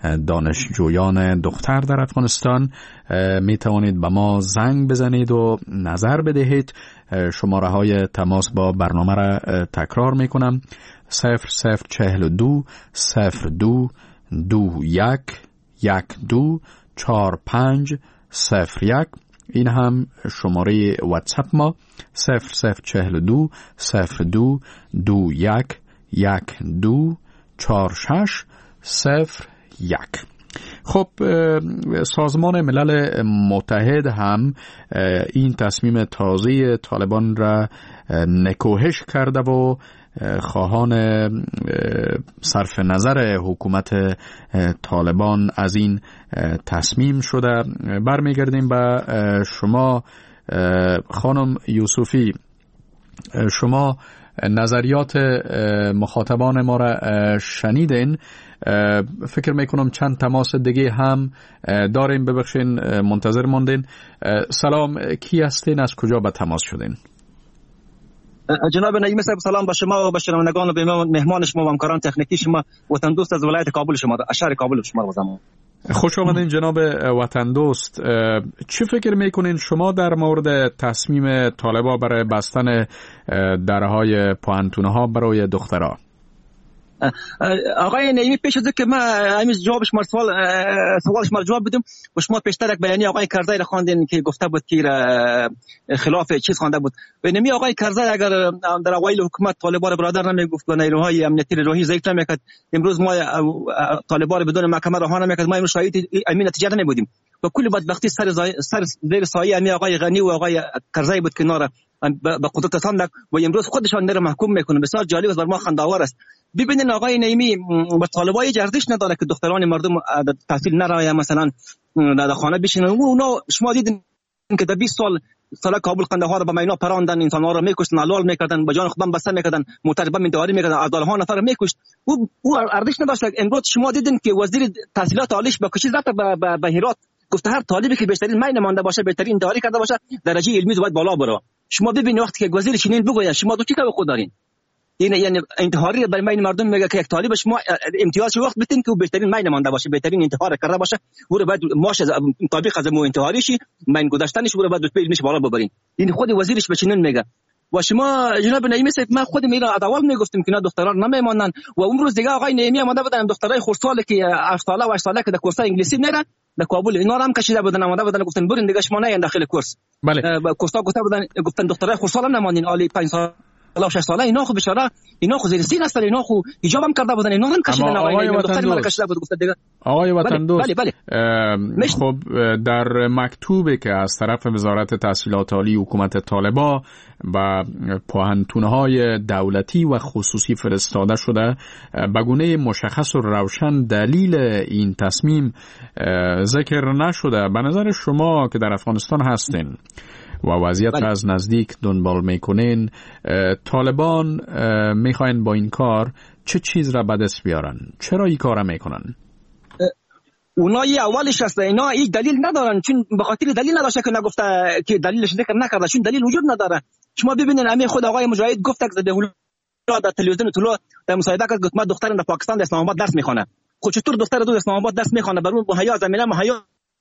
دانشجویان دختر در افغانستان. می توانید به ما زنگ بزنید و نظر بدهید. شماره های تماس با برنامه را تکرار می کنم: صفر صفر چهل و دو صفر دو دو یک یک دو چار پنج صفر یک. این هم شماره واتساپ ما: صفر صفر چهل و دو صفر دو دو یک یک دو چار شش صفر یک. خب سازمان ملل متحد هم این تصمیم تازه طالبان را نکوهش کرده و خواهان صرف نظر حکومت طالبان از این تصمیم شده. برمیگردیم به شما خانم یوسفی. شما نظریات مخاطبان ما را شنیدین. فکر میکنم چند تماس دیگه هم داریم. ببخشین منتظر ماندین. سلام، کی هستین؟ از کجا به تماس شدین؟ جناب نعیم صاحب سلام به شما و به شنوندگان و به مهمان شما و همکاران تکنیکی شما. وطن دوست از ولایت کابل شما، از شهر کابل شما بازم. خوش آمدین جناب وطن دوست. چی فکر میکنین شما در مورد تصمیم طالبان برای بستن درهای پوهنتونها برای دخترها؟ آقای نعیمی پیش از که من همیز جوابش مر سوال سوالش مر جواب بدم و شما پیشتر یک بیانیه آقای کرزی را خواندین که گفته بود که خلاف چیز خوانده بود. و نمی آقای کرزی اگر در اوایل حکومت طالبان برادر نمیگفت و نیروهای امنیتی روحی ضعیف نمیکرد، امروز ما طالبان بدون محکمه رها نمیکرد، ما امروز شاهد این نتیجه نمیبودیم. و کل بدبختی سر سر زیر سایه امی آقای غنی و آقای کرزی بود که ناره به قدرت رساندند و امروز خودشان نره محکوم میکنه. بسیار جالب است، بر ما خنده‌آور است. ببینید آقای نعیمی با طالبان ارزش نداره که دختران مردم تحصیل نره یا مثلا در خانه بشینن. اونا شما دیدین که در بیست سال سال کابل قندهار رو به مینا پراندن، انسان‌ها رو میکشتن، حلال میکردن، به جان خودم بسته میکردن، معترض مینداری میکردن، عدالها نفر رو میکشت. او او ارزش نداشت. امروز شما دیدین که وزیر تحصیلات عالیش با کشی رفت به به هرات گفته هر طالبی که بیشترین مین مانده باشه، بهترین انتحاری کرده باشه، درجه علمی باید بالا بره. شما ببینید وقتی که وزیر چنین بگوید شما دو چی که خود دارین؟ این یعنی انتحاری برای مین مردم میگه که یک طالب شما امتیاز وقت بتین که بهترین مین مانده باشه، بهترین انتحار کرده باشه، او بعد ماش طبیق از مو انتحاری شي، مین گذاشتنش او بعد رتبه علمیش بالا ببرین. این خود وزیرش به چنین میگه. و شما جناب نعیمی صاحب ما خود میرا از اول میگفتیم که نه دختران نمیمونن و اون روز دیگه آقای نعیمی آمده بودن دخترای خردسالی که هشت ساله و هشت ساله که در کورس انگلیسی میرن در کابل اینا هم کشیده بودن آمده بودن گفتن برین دیگه شما نه داخل کورس. بله کورسا گفته بودن گفتن دخترای خردسال هم نمانین عالی پنج ساله و شش ساله اینا خو بیچاره اینا خو زیر سین هستن اینا خو حجاب هم کرده بودن اینا هم کشیدن آقای دختر ما کشیده بود گفته دیگه آقای وطن دوست. بله بله. خب در مکتوبی که از طرف وزارت تحصیلات عالی حکومت طالبان و پوهنتون‌های دولتی و خصوصی فرستاده شده به گونه مشخص و روشن دلیل این تصمیم ذکر نشده. به نظر شما که در افغانستان هستین و وضعیت بله. از نزدیک دنبال میکنین، طالبان میخواین با این کار چه چیز را به دست بیارن؟ چرا این کار را میکنن؟ اونا یه اولش هست اینا هیچ دلیل ندارن، چون به خاطر دلیل نداشته که نگفته که دلیلش ذکر نکرده، چون دلیل وجود نداره. شما ببینید همین خود آقای مجاهد گفت که در تلویزیون طلوع در مصاحبه کرد گفت من دخترم در پاکستان در اسلام آباد درس میخونه. خود چطور دختر دو اسلام آباد درس میخونه؟ برون با حیا زمینه مهیا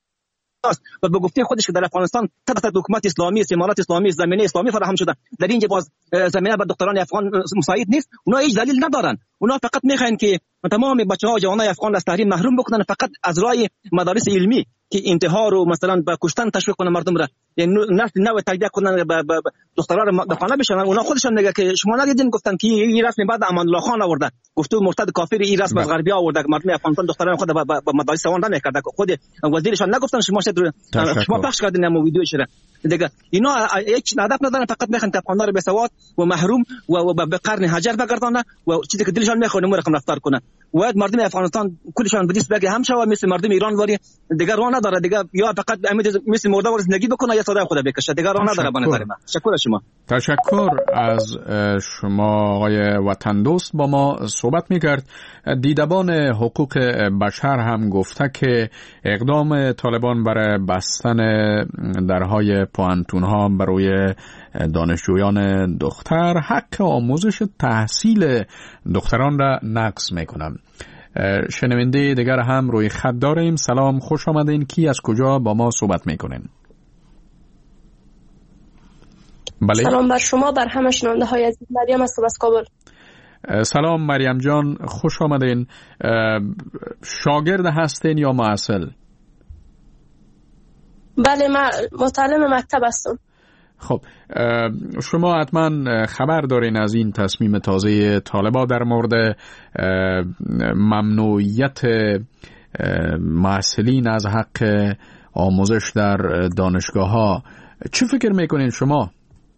و به گفته خودش که در افغانستان تحت حکومت اسلامی است، امارات اسلامی، زمینه اسلامی فراهم شده، در اینجا باز زمینه بر دختران افغان مساعد نیست. اونا هیچ دلیل ندارن، اونا فقط میخواین که تمام بچه‌ها جوانای افغان از تحریم محروم بکنن، فقط از راه مدارس علمی که انتحار و مثلا به کشتن تشویق کنن مردم را، یعنی نسل نو تربیت کنن به دختران را دفانه بشن. اونا خودشون میگه که شما ندیدین گفتن که این رسم بعد امان الله خان آورده، گفته مرتد کافر این رسم از غربی آورده، مردم افغانستان دختران خود به مدارس سوان نمیکرد. خود وزیرشان نگفتن شما شما پخش کردین اما ویدیوش را دیگه. اینا هیچ هدف ندارن، فقط میخوان افغان‌ها رو به سواد و محروم و به قرن حجر بگردانه و چیزی که دلشان میخواد اون رقم رفتار کنه. و مردم افغانستان کلشان بدیس بگه هم شوا مثل مردم ایران ولی دیگه راه نداره دیگه، یا فقط مثل مرده ور زندگی بکنه یا صدای خود بکشه، دیگه راه نداره. به نظر من تشکر از شما. تشکر از شما آقای وطن دوست. با ما صحبت میکرد. دیدبان حقوق بشر هم گفته که اقدام طالبان برای بستن درهای پوهنتون‌ها برای دانشجویان دختر حق آموزش تحصیل دختران را نقض میکنم. شنونده دیگر هم روی خط داریم. سلام، خوش آمدین. کی از کجا با ما صحبت میکنین؟ بله. سلام بر شما، بر همه شنونده های عزیز. مریم هستم از کابل. سلام مریم جان، خوش آمدین. شاگرد هستین یا معسل؟ بله، من متعلم مکتب هستم. خب شما حتما خبر دارین از این تصمیم تازه طالبان در مورد ممنوعیت معسلین از حق آموزش در دانشگاه ها. چی فکر میکنین شما؟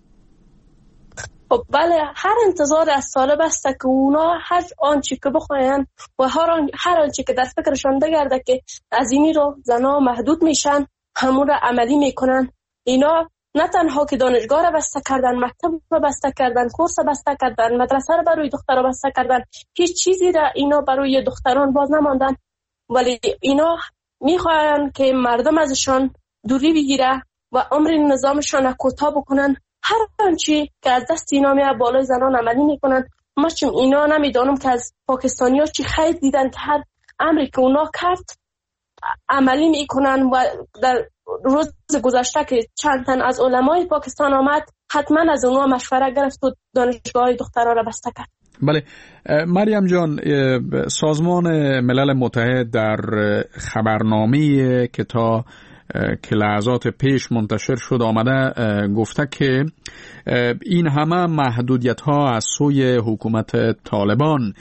خب بله، هر انتظار از طالب است که اونا هر آنچه که بخواین و هر آنچه که در فکرشان بگرده که از اینی رو زنها محدود میشن همون رو عملی میکنن. اینا نه تنها که دانشگاه را بسته کردن، مکتب را بسته کردن، کورس را بسته کردن، مدرسه را برای دختران بسته کردن، هیچ چیزی را اینا برای دختران باز نماندن. ولی اینا میخواین که مردم ازشان دوری بگیره و عمر نظامشان کوتاه بکنن. هر آنچه که از دست اینا میاد بالای زنان عملی میکنن. ما چون اینا نمیدانم که از پاکستانی ها چی خیلی دیدن که هر امری که اونا کرد عملی میکنن و در روز گذشته که چند تن از علمای پاکستان آمد حتما از اونها مشوره گرفت و دانشگاه دختران را بسته کرد. بله مریم جان، سازمان ملل متحد در خبرنامه‌ای که تا که لحظات پیش منتشر شد آمده گفته که این همه محدودیت ها از سوی حکومت طالبان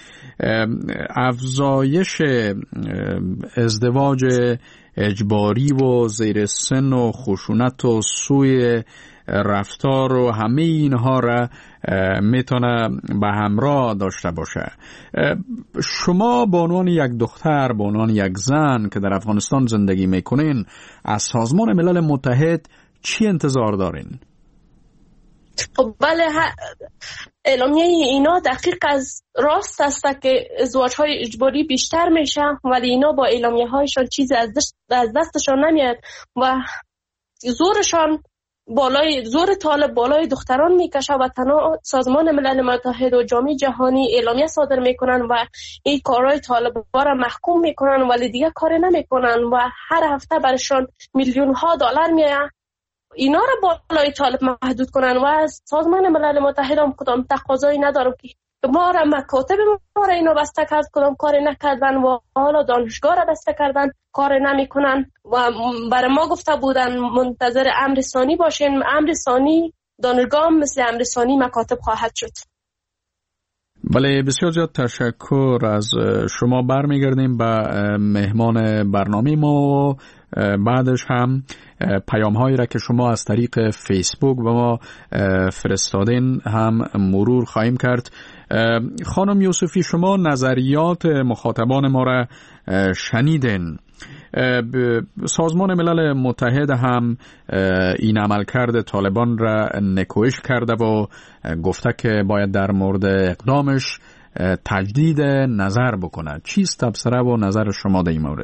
افزایش ازدواج اجباری و زیر سن و خشونت و سوی رفتار و همه اینها را میتونه به همراه داشته باشه. شما به عنوان یک دختر، به عنوان یک زن که در افغانستان زندگی میکنین، از سازمان ملل متحد چی انتظار دارین؟ خب بله اعلامیه اینا دقیق از راست است که ازدواج‌های اجباری بیشتر میشه، ولی اینا با اعلامیه هایشان چیزی از دست از دستشان نمیاد و زورشان بالای زور طالب بالای دختران میکشه و تنها سازمان ملل متحد و جامعه جهانی اعلامیه صادر میکنن و این کارهای طالب‌ها را محکوم میکنن، ولی دیگه کار نمیکنن و هر هفته برشان میلیون ها دلار میاد اینا را بالای طالب محدود کنن و از سازمان ملل متحد هم کدام تقاضایی ندارم که ما را مکاتب ما را اینا بسته کرد، کدام کار نکردن و حالا دانشگاه را بسته کردن کار نمیکنن و برای ما گفته بودن منتظر امر ثانی باشین. امر ثانی دانشگاه هم مثل امر ثانی مکاتب خواهد شد. بله بسیار زیاد تشکر از شما. برمیگردیم به مهمان برنامه ما، بعدش هم پیام هایی را که شما از طریق فیسبوک و ما فرستادین هم مرور خواهیم کرد. خانم یوسفی، شما نظریات مخاطبان ما را شنیدین. سازمان ملل متحد هم این عملکرد طالبان را نکوهش کرده و گفته که باید در مورد اقدامش تجدید نظر بکنه. چیست تبصره و نظر شما در این مورد؟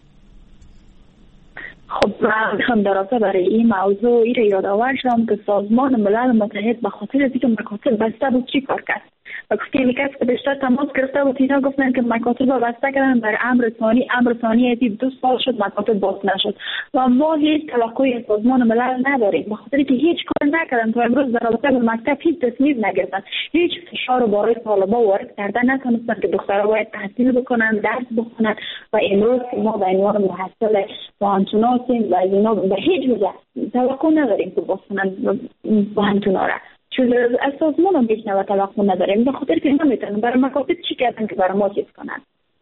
خب من میخوام در رابطه برای این موضوع ای را یادآور شم که سازمان ملل متحد به خاطر از اینکه مکاتب بسته بود چی کار کرد و گفتی میکرد که بیشتر تماس گرفته بود، اینا گفتن که مکاتب بسته کردن بر امر ثانی. امر ثانی از دو سال شد مکاتب باز نشد و ما هیچ توقعی از سازمان ملل نداریم به خاطر که هیچ کار نکردن تا امروز در رابطه با مکتب هیچ تصمیم نگرفتن، هیچ فشار رو برای طالبا وارد کردن نتونستن که دخترها باید تحصیل بکنن، درس بخونن و امروز ما به عنوان محصل پانتونا هستیم و از اینا به هیچ وجه توقع نداریم که بخونن پانتونا را، چون از سازمان هم هیچ نوع توقع نداریم به خاطر که نمیتونن برای مکاتب چی کردن که برای ما چیز کنن.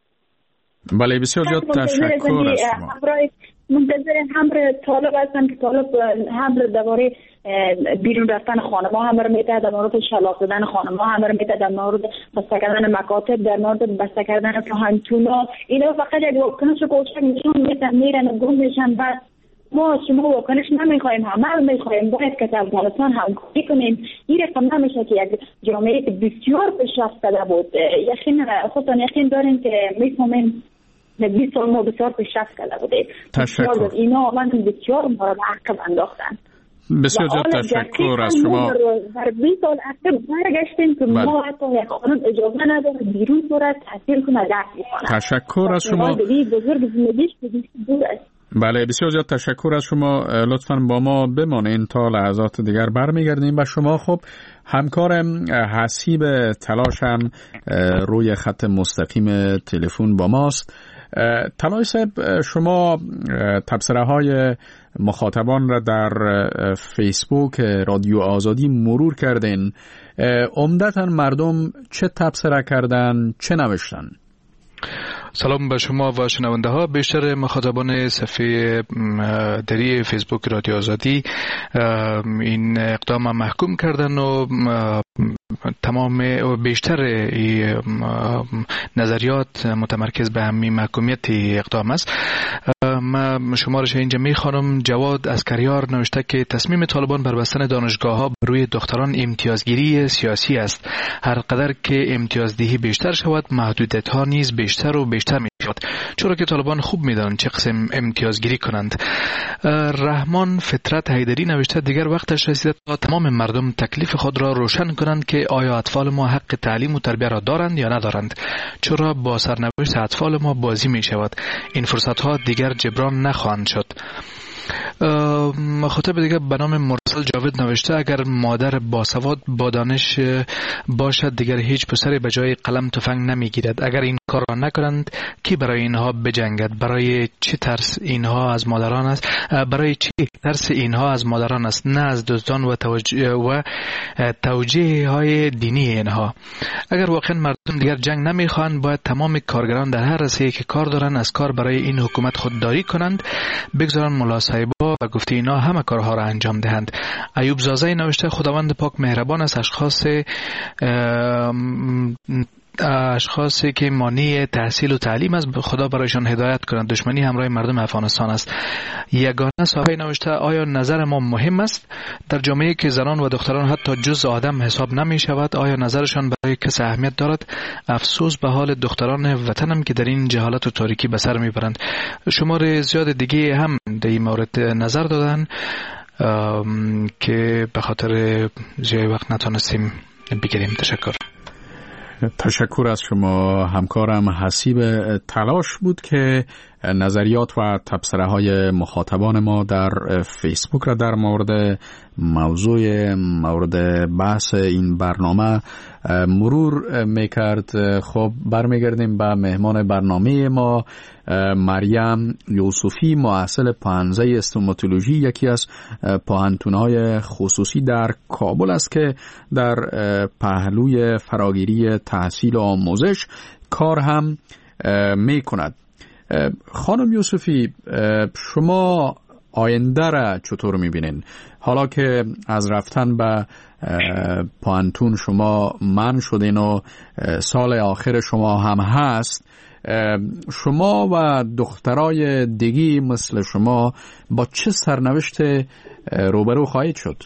بله بسیار زیاد تشکر از شما. منتظر همر طالب هستن که طالب همر دواره بیرون رفتن خانما همر میده، در مورد شلاق زدن خانما همر میده، در مورد بسته کردن مکاتب، در مورد بسته کردن پانتونا. اینا فقط یک واکنش کوچک نشون میدن، میرن گم میشن. بعد ما شما واکنش نمیخوایم، همه میخوایم باید که در افغانستان همکاری کنیم. این رقم نمیشه که یک جامعه بسیار پیشرفت کرده بود. یقین خودتان یقین دارین که میفهمیم بیست سال ما بسیار پیشرفت کرده بودیم. تشکر. اینا آمدن بسیار ما را عقب انداختن. بسیار زیاد تشکر از شما. در بیست سال عقب برگشتیم که ما حتی یک قانون اجازه نداره بیرون برد تحصیل کنه درس بخونه. تشکر از شما. بزرگ زندگیش دور است. بله بسیار زیاد تشکر از شما. لطفاً با ما بمانید تا لحظات دیگر برمیگردیم و شما خب همکار حسیب تلاشم روی خط مستقیم تلفن با ماست. طلای صاحب، شما تبصره های مخاطبان را در فیسبوک رادیو آزادی مرور کردین. عمدتاً مردم چه تبصره کردن، چه نوشتن؟ سلام به شما و شنونده ها. بیشتر مخاطبان صفحه دری فیسبوک رادیو آزادی این اقدام محکوم کردن و تمام و بیشتر نظریات متمرکز به همین محکومیت اقدام است. من شمارش اینجا میخوانم. جواد اسکریار نوشته که تصمیم طالبان بر بستن دانشگاه ها روی دختران امتیازگیری سیاسی است. هر قدر که امتیازدهی بیشتر شود محدودیت ها نیز بیشتر و بیشتر می شود، چرا که طالبان خوب میدانند چه قسم امتیازگیری کنند. رحمان فطرت حیدری نوشته دیگر وقتش رسیده تا تمام مردم تکلیف خود را روشن کنند که آیا اطفال ما حق تعلیم و تربیت را دارند یا ندارند، چرا با سرنوشت اطفال ما بازی می شود. این فرصت ها دیگر جبران نخواهند شد. مخاطب دیگه به نام مرسل جاوید نوشته اگر مادر باسواد با دانش باشد دیگر هیچ پسری به جای قلم تفنگ نمیگیرد. اگر این کار را نکنند کی برای اینها بجنگد؟ برای چه ترس اینها از مادران است؟ برای چه ترس اینها از مادران است، نه از دزدان و توجیه و توجیه های دینی اینها. اگر واقعا مردم دیگر جنگ نمیخواهند باید تمام کارگران در هر رسیه که کار دارند از کار برای این حکومت خودداری کنند، بگذارن ملا صاحبا و گفته اینا همه کارها را انجام دهند. ایوب زازه نوشته خداوند پاک مهربان است، اشخاص اشخاصی که مانع تحصیل و تعلیم است خدا برایشان هدایت کنند. دشمنی همراه مردم افغانستان است. یگانه صحابه نوشته آیا نظر ما مهم است در جامعه که زنان و دختران حتی جز آدم حساب نمی شود؟ آیا نظرشان برای کس اهمیت دارد؟ افسوس به حال دختران وطنم که در این جهالت و تاریکی به سر میبرند. شمار زیاد دیگه هم در این مورد نظر دادن که به خاطر زیاد وقت نتونستیم بگیریم. تشکر. تشکر از شما. همکارم حسیب تلاش بود که نظریات و تبصره های مخاطبان ما در فیسبوک را در مورد موضوع مورد بحث این برنامه مرور میکرد. خب برمیگردیم به مهمان برنامه ما، مریم یوسفی، محصل پانزه استوماتولوژی، یکی از پوهنتون‌های خصوصی در کابل است که در پهلوی فراگیری تحصیل و آموزش کار هم میکند. خانم یوسفی، شما آینده را چطور میبینین؟ حالا که از رفتن به پوهنتون شما منع شدین و سال آخر شما هم هست، شما و دخترای دیگی مثل شما با چه سرنوشت روبرو خواهید شد؟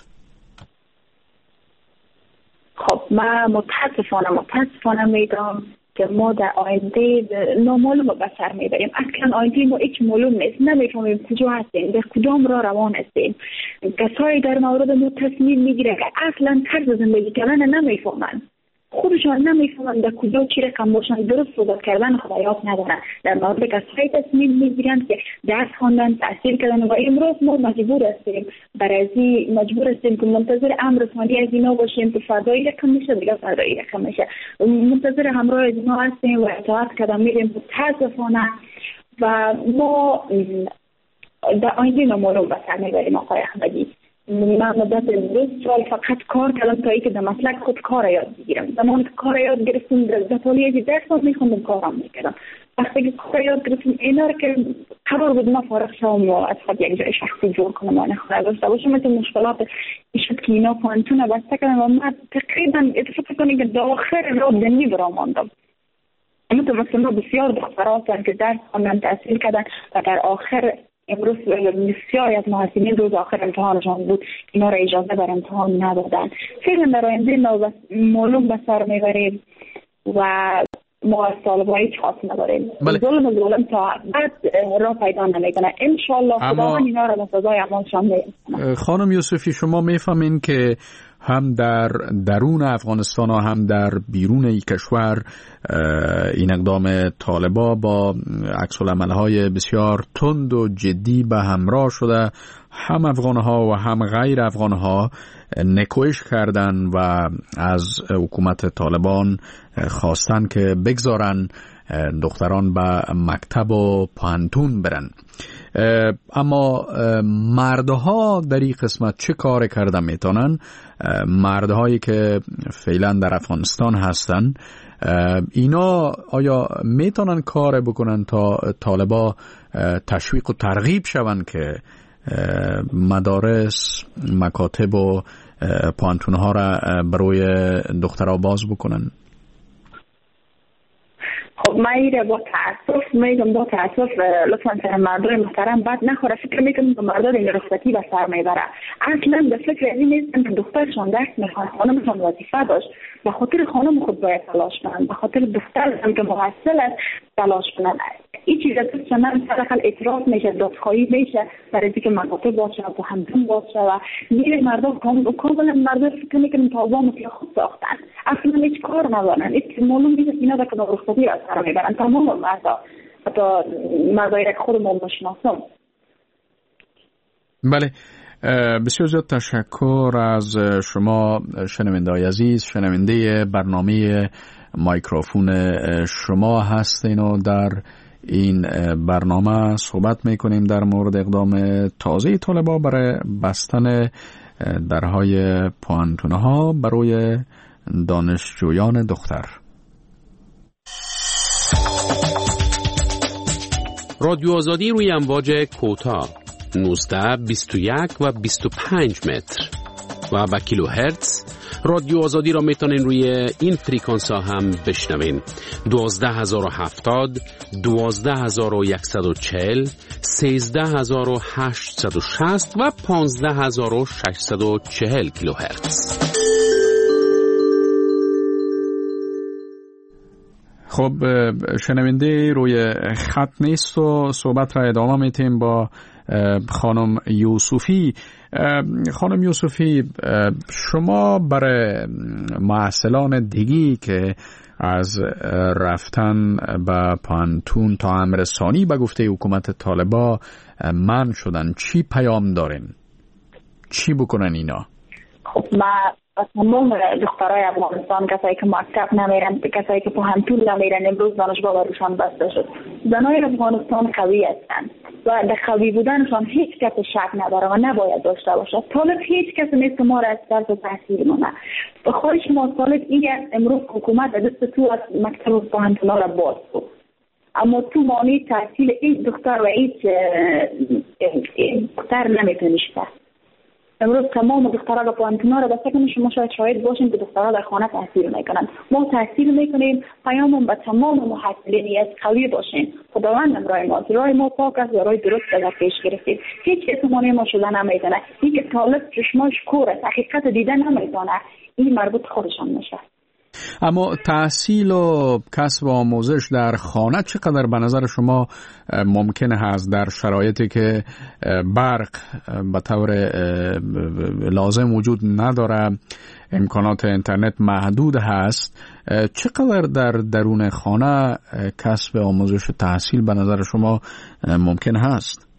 خب من متاسفانه متاسفانه میگم که ما در آینده نامعلوم به سر میبریم. اصلا آینده ما هیچ معلوم نیست، نمیفهمیم کجا هستیم، در کدام راه روان هستیم. کسایی در مورد ما تصمیم میگیره که اصلا طرز زندگی کردن نمیفهمن، خودشان نمیفهمن در کجا چی رقم باشن، درست صحبت کردن خدایات ندارن. در مورد کسایی تصمیم میگیرن که درس خواندن، تحصیل کردن و امروز ما مجبور هستیم برای مجبور هستیم که منتظر امر ثانی از اینا باشیم که فردایی رقم میشه، دیگه فردایی رقم میشه. منتظر همراه از اینا هستیم و اطاعت کردن میریم. متاسفانه و ما در آینده نامعلوم به سر میبریم. آقای احمدی، من مدت دو سال فقط کار کردم تا اینکه در مسلک خود کار یاد بگیرم. زمان که کار یاد گرفتم در کالج درس میخوندم، کارم میکردم. وقتی که کار یاد گرفتم اینا رو که قرار بود ما فارغ شوم و از خود یک جای شخصی جور کنم و نخواه داشته باشم، مثل مشکلات شد که اینا پوهنتون بسته کردن و من تقریبا اتفاق کنم که در آخر راه دنی برا ماندم. اما تو مثل ما بسیار دخترها هستن که درس خواندن، تحصیل کردن و در آخر امروز بسیاری از محصلین روز آخر امتحانشان بود، اینا را اجازه بر امتحان ندادن. فعلا در آینده معلوم به سر میبریم و ما از طالب‌ها هیچ خاص نداریم. ظلم ظلم تا بعد را پیدا نمیکنه. انشالله خداوند اینا را به سزای اعمالشان میرسونه. خانم یوسفی، شما میفهمین که هم در درون افغانستان و هم در بیرون این کشور این اقدام طالبا با عکس العمل‌های بسیار تند و جدی به همراه شده. هم افغانها و هم غیر افغانها نکوهش کردن و از حکومت طالبان خواستن که بگذارن دختران به مکتب و پوهنتون برن. اما مردها در این قسمت چه کار کردن میتونن؟ مردهایی که فعلا در افغانستان هستن، اینا آیا میتونن کار بکنن تا طالبا تشویق و ترغیب شون که مدارس، مکاتب و پوهنتون‌ها را برای دخترها باز بکنن؟ خب من ایره با تاسف میگم، با تاسف لطفا سر مردای محترم بد نخوره. فکر میکنم که مردای این رخصتی به سر میبره. اصلا به فکر این نیستن که دخترشان درس میخوان، خانمشان وظیفه داشت، به خاطر خانم خود باید تلاش کنن، به خاطر دخترشان که محصل است تلاش کنن. این چیزا تو چنان سرخل اعتراض میشه، دادخواهی میشه برای اینکه مکاتب باشه و پوهنتون باشه و میره مردم کاملا مردم فکر میکنن تازه که خود ساختن، اصلا هیچ کار ندارن. این معلوم نیست اینا در کنار رخصتی از سر میبرن. تمام مردا، حتی مردایی که خودمون میشناسم. بله، بسیار زیاد تشکر از شما شنونده‌های عزیز. شنونده برنامه مایکروفون شما هستین و در این برنامه صحبت میکنیم در مورد اقدام تازه طالبا برای بستن درهای پوهنتون‌ها برای دانشجویان دختر. رادیو آزادی روی امواج کوتاه نوزده، بیست و یک و بیست و پنج متر. و به کیلو هرتز. رادیو آزادی را میتونین روی این فریکانس ها هم بشنوین: دوازده هزار و هفتاد، دوازده هزار و صد و چهل، سیزده هزار و هشتصد و شصت و پانزده هزار و ششصد و چهل کیلو هرتز. خب شنونده روی خط نیست و صحبت را ادامه میتیم با خانم یوسفی. خانم یوسفی، شما برای معسلان دیگی که از رفتن به پانتون تا امر ثانی به گفته حکومت طالبا منع شدن، چی پیام دارین؟ چی بکنن اینا؟ خب ما تمام دخترای افغانستان، کسایی که مکتب نمیرن، کسایی که پانتون نمیرن، امروز دانشگاه برشان بسته شد. زنای افغانستان قوی هستند و در قوی بودنشان هیچ کس شک نداره و نباید داشته باشد. طالب هیچ کس نیست که ما را از طرف تحصیل مانه. به خواهش ما طالب این امروز حکومت دست تو از مکتب و پانتون را باز بود، اما تو مانی تحصیل این دختر و این دختر نمیتونیشته. امروز تمام دخترها و پانتونا را بسته کنیم. شما شاید شاهد باشین که دخترها در خانه تحصیل میکنن. ما تحصیل میکنیم. پیامم به تمام محصلین از قوی باشین. خداوند امرای ما، رای ما پاک است و رای درست در پیش گرفتید. هیچ احتمالی ما شده نمیتونه. این که طالب چشماش کور است، حقیقت دیده نمیتونه، این مربوط خودشان میشه. اما تحصیل و کسب و آموزش در خانه چقدر به نظر شما ممکن هست در شرایطی که برق به طور لازم وجود نداره، امکانات اینترنت محدود هست، چقدر در درون خانه کسب آموزش و تحصیل به نظر شما ممکن هست؟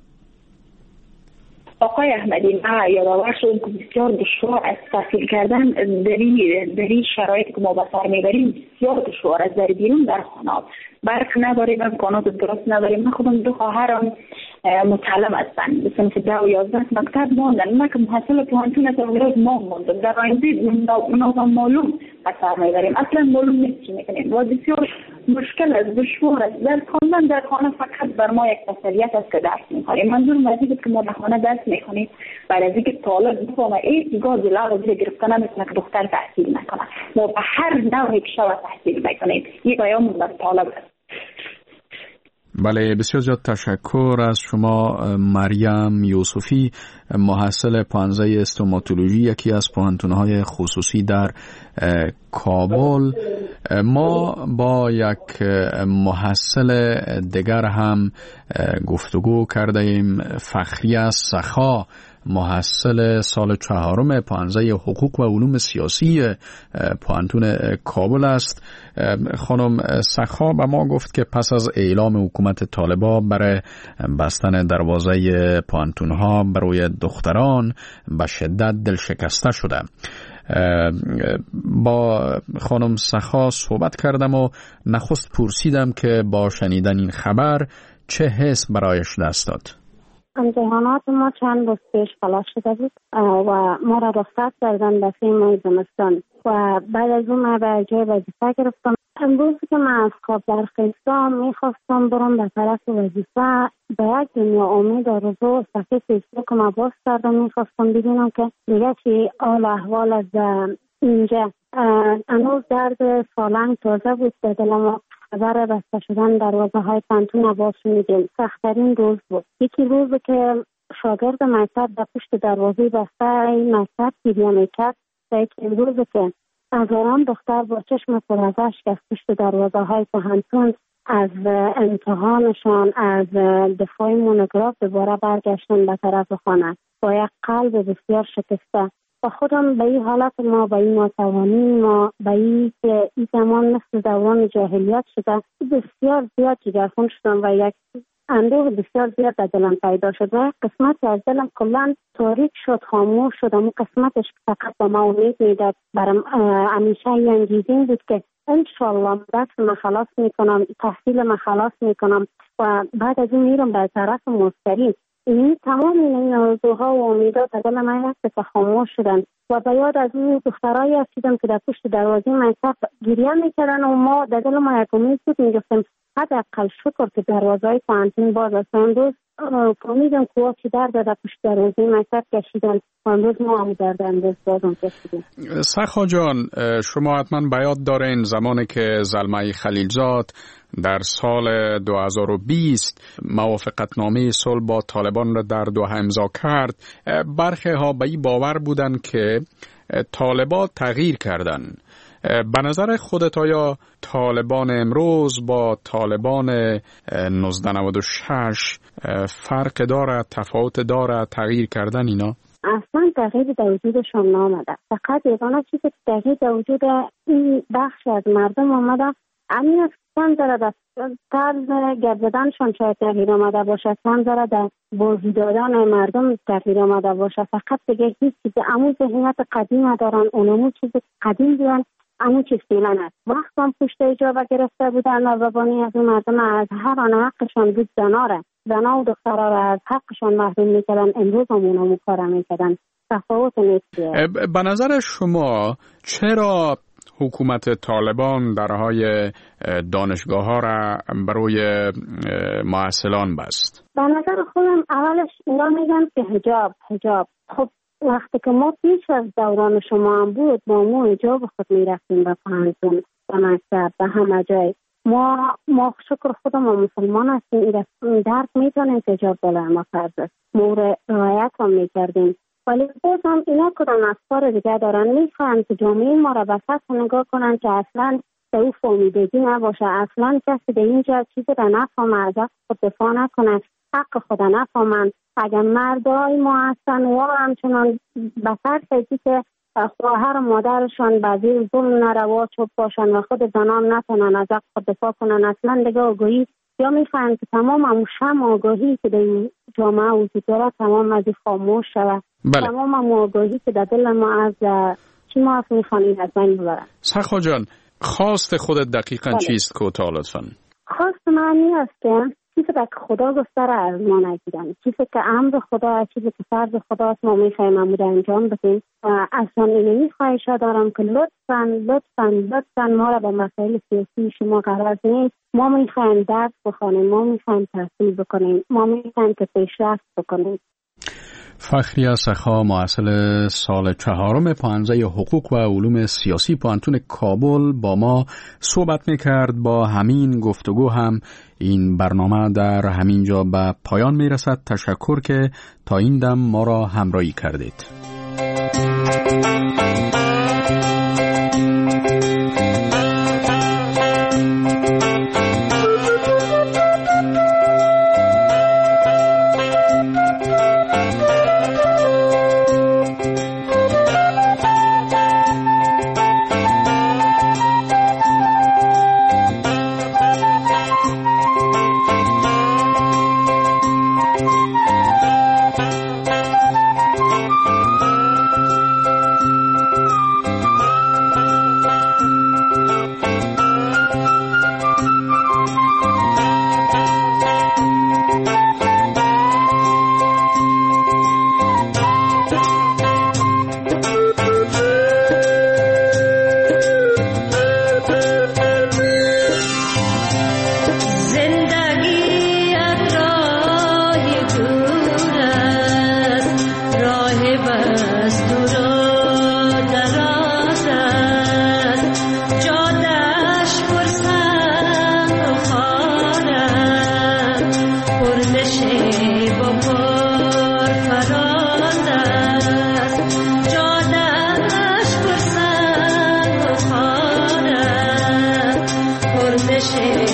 آقای احمدی، ما یادآور شدیم که بسیار دشوار است تحصیل کردن در این شرایطی که ما به سر میبریم. بسیار دشوار است در بیرون در خانه برق نداریم، امکانات درست نداریم. من خودم دو خواهرم متعلم هستن، به صنف ده و یازده مکتب ماندن. من که محصل پانتون هستم و ما موندم در آینده نامعلوم به سر میبریم. اصلا معلوم نیست چی میکنیم و بسیار مشکل است، دشوار است. در خواندن در خانه فقط بر ما یک تسلیت است که درس میخوانیم. منظور مزید است که ما در خانه درس میخوانیم برای از اینکه طالب بفهمه این گاز لاغ زیر گرفتن نمیتونه که دختر تحصیل نکنه. ما به هر نوعی که شود تحصیل میکنیم. این پیام بر طالب است. بله، بسیار زیاد تشکر از شما مریم یوسفی، محصل پانزه استوماتولوژی، یکی از پانتونهای خصوصی در کابل. ما با یک محصل دیگر هم گفتگو کردیم، فخریه سخا، محصل سال چهارم پانزه حقوق و علوم سیاسی پانتون کابل است. خانم سخا به ما گفت که پس از اعلام حکومت طالبا برای بستن دروازه پانتون ها برای دختران به شدت دل شکسته شده. با خانم سخا صحبت کردم و نخست پرسیدم که با شنیدن این خبر چه حس برایش دست داد. امتحانات ما چند روز پیش خلاص شده بود و ما را رخصت کردن به سه ماه زمستان و بعد از اون من به جای وظیفه گرفتم. امروز که من از خواب برخاستم میخواستم برم به طرف وظیفه، به یک دنیا امید آرزو صفحه فیسبوک ما باز کردم، میخواستم ببینم که دیگه چی حال احوال از اینجا. هنوز درد سالنگ تازه بود به دلم. خبر بسته شدن دروازه های پانتون باز شنیدیم. سخت‌ترین روز بود. یکی روزی که شاگرد مکتب به پشت دروازه بسته این مکتب گریه میکرد و یکی روزی که هزاران دختر با چشم پر از اشک از پشت دروازه های پانتون از امتحانشان، از دفاع مونوگراف دوباره برگشتن به طرف خانه با یک قلب بسیار شکسته. و خودم به این حالت ما، به این ناتوانی ما، به این که این زمان مثل دوران جاهلیت شده بسیار زیاد جگرخون شدم و یک اندوه بسیار زیاد در دلم پیدا شد و قسمت از دلم کلا تاریک شد، خاموش شد. اون قسمتش فقط به ما امید میداد، برام همیشه این انگیزه بود که انشالله درس من خلاص میکنم، تحصیل من خلاص میکنم و بعد از این میرم به طرف مستقیم. این تمام این آرزوها و امیدات در دل من هست که خاموش شدن و به یاد از اون دخترایی افتیدم که در پشت دروازه مکتب گریه میکردن و ما در دل ما یک امید بود، میگفتم حداقل شکر که دروازه‌های پانتون باز است. امروز فهمیدم که چی در داده پشت دروازه مکتب کشیدن. امروز ما هم در انداز بازم کشیدیم. سخا جان، شما حتما بیاد دارین زمانی که زلمه خلیلزاد در سال دو هزار و بیست موافقتنامه صلح با طالبان را در دوحه امضا کرد، برخی ها به این باور بودند که طالبان تغییر کردن. به نظر خودت آیا طالبان امروز با طالبان نوزده نود و شش فرق داره، تفاوت داره، تغییر کردن اینا؟ اصلا تغییر در وجودشون نامده. فقط یگانه چیزی که تغییر در وجود این بخش از مردم آمده همین است که کم ذره در طرز گپ زدنشان شاید تغییر آمده باشه، کم ذره در بازی دادن مردم تغییر آمده باشه. فقط دیگه هیچ چیز امو ذهنیت قدیم دارن، اونمو چیز قدیم بیان امو چیز فیلن است. وقت هم پشت اجابه گرفته بودن و بابانی از اون مردم از هر آن حقشان بود زناره زنا و دخترها را از حقشان محروم میکردن. امروز هم اونمو کار میکردن. تفاوت نیست. به نظر شما چرا حکومت طالبان درهای دانشگاه ها را برای معسلان بست؟ به نظر خودم اولش اینا میگن که حجاب حجاب خب وقتی که ما پیش از دوران شما هم بود با ما حجاب خود میرفتیم به پانتون، به مکتب، به همه جای. ما ما شکر خودم و مسلمان هستیم، درک میتونیم که حجاب بالا ما فرض است، ما رعایت هم میکردیم. ولی باز هم اینا کدام افکار دیگه دارن، میخوان که جامعه ما را به سطح نگاه کنن که اصلا به او فهمیدگی نباشه، اصلا کسی به اینجا چیزی را نفهمه از خود دفاع نکنه، حق خود نفهمن. اگر مردای ما هستن و همچنان به فرض که خواهر و مادرشان بعضی ظلم نروا چوب باشن و خود زنان نتونن از خود دفاع کنن، اصلا دیگه آگاهی یا میخوان که تمام هم شم آگاهی که در جامعه وجود داره تمام از خاموش شود. بله. تمام هم آگاهی که در دل ما از چی ما از میخوانید از من ببرن. سخا جان، خواست خودت دقیقا بله. چیست کوتا لطفا؟ خواست معنی است که چیزی که خدا گفته را از ما نگیرن، چیزی که امر خدا، چیزی که فرض خداست ما میخوایم امور انجام بدیم. اصلا اینمی خواهشا دارم که لطفاً لطفاً لطفاً ما را به مسائل سیاسی شما غرض نیست. ما میخوایم درس بخونیم، ما میخوایم تحصیل بکنیم، ما میخوایم که پیشرفت بکنیم. فخریه سخا، معسل سال چهارم پانزه حقوق و علوم سیاسی پانتون کابل با ما صحبت میکرد. با همین گفتگو هم این برنامه در همین جا به پایان میرسد. تشکر که تا این دم ما را همراهی کردید.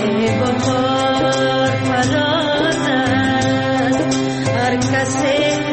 Har kase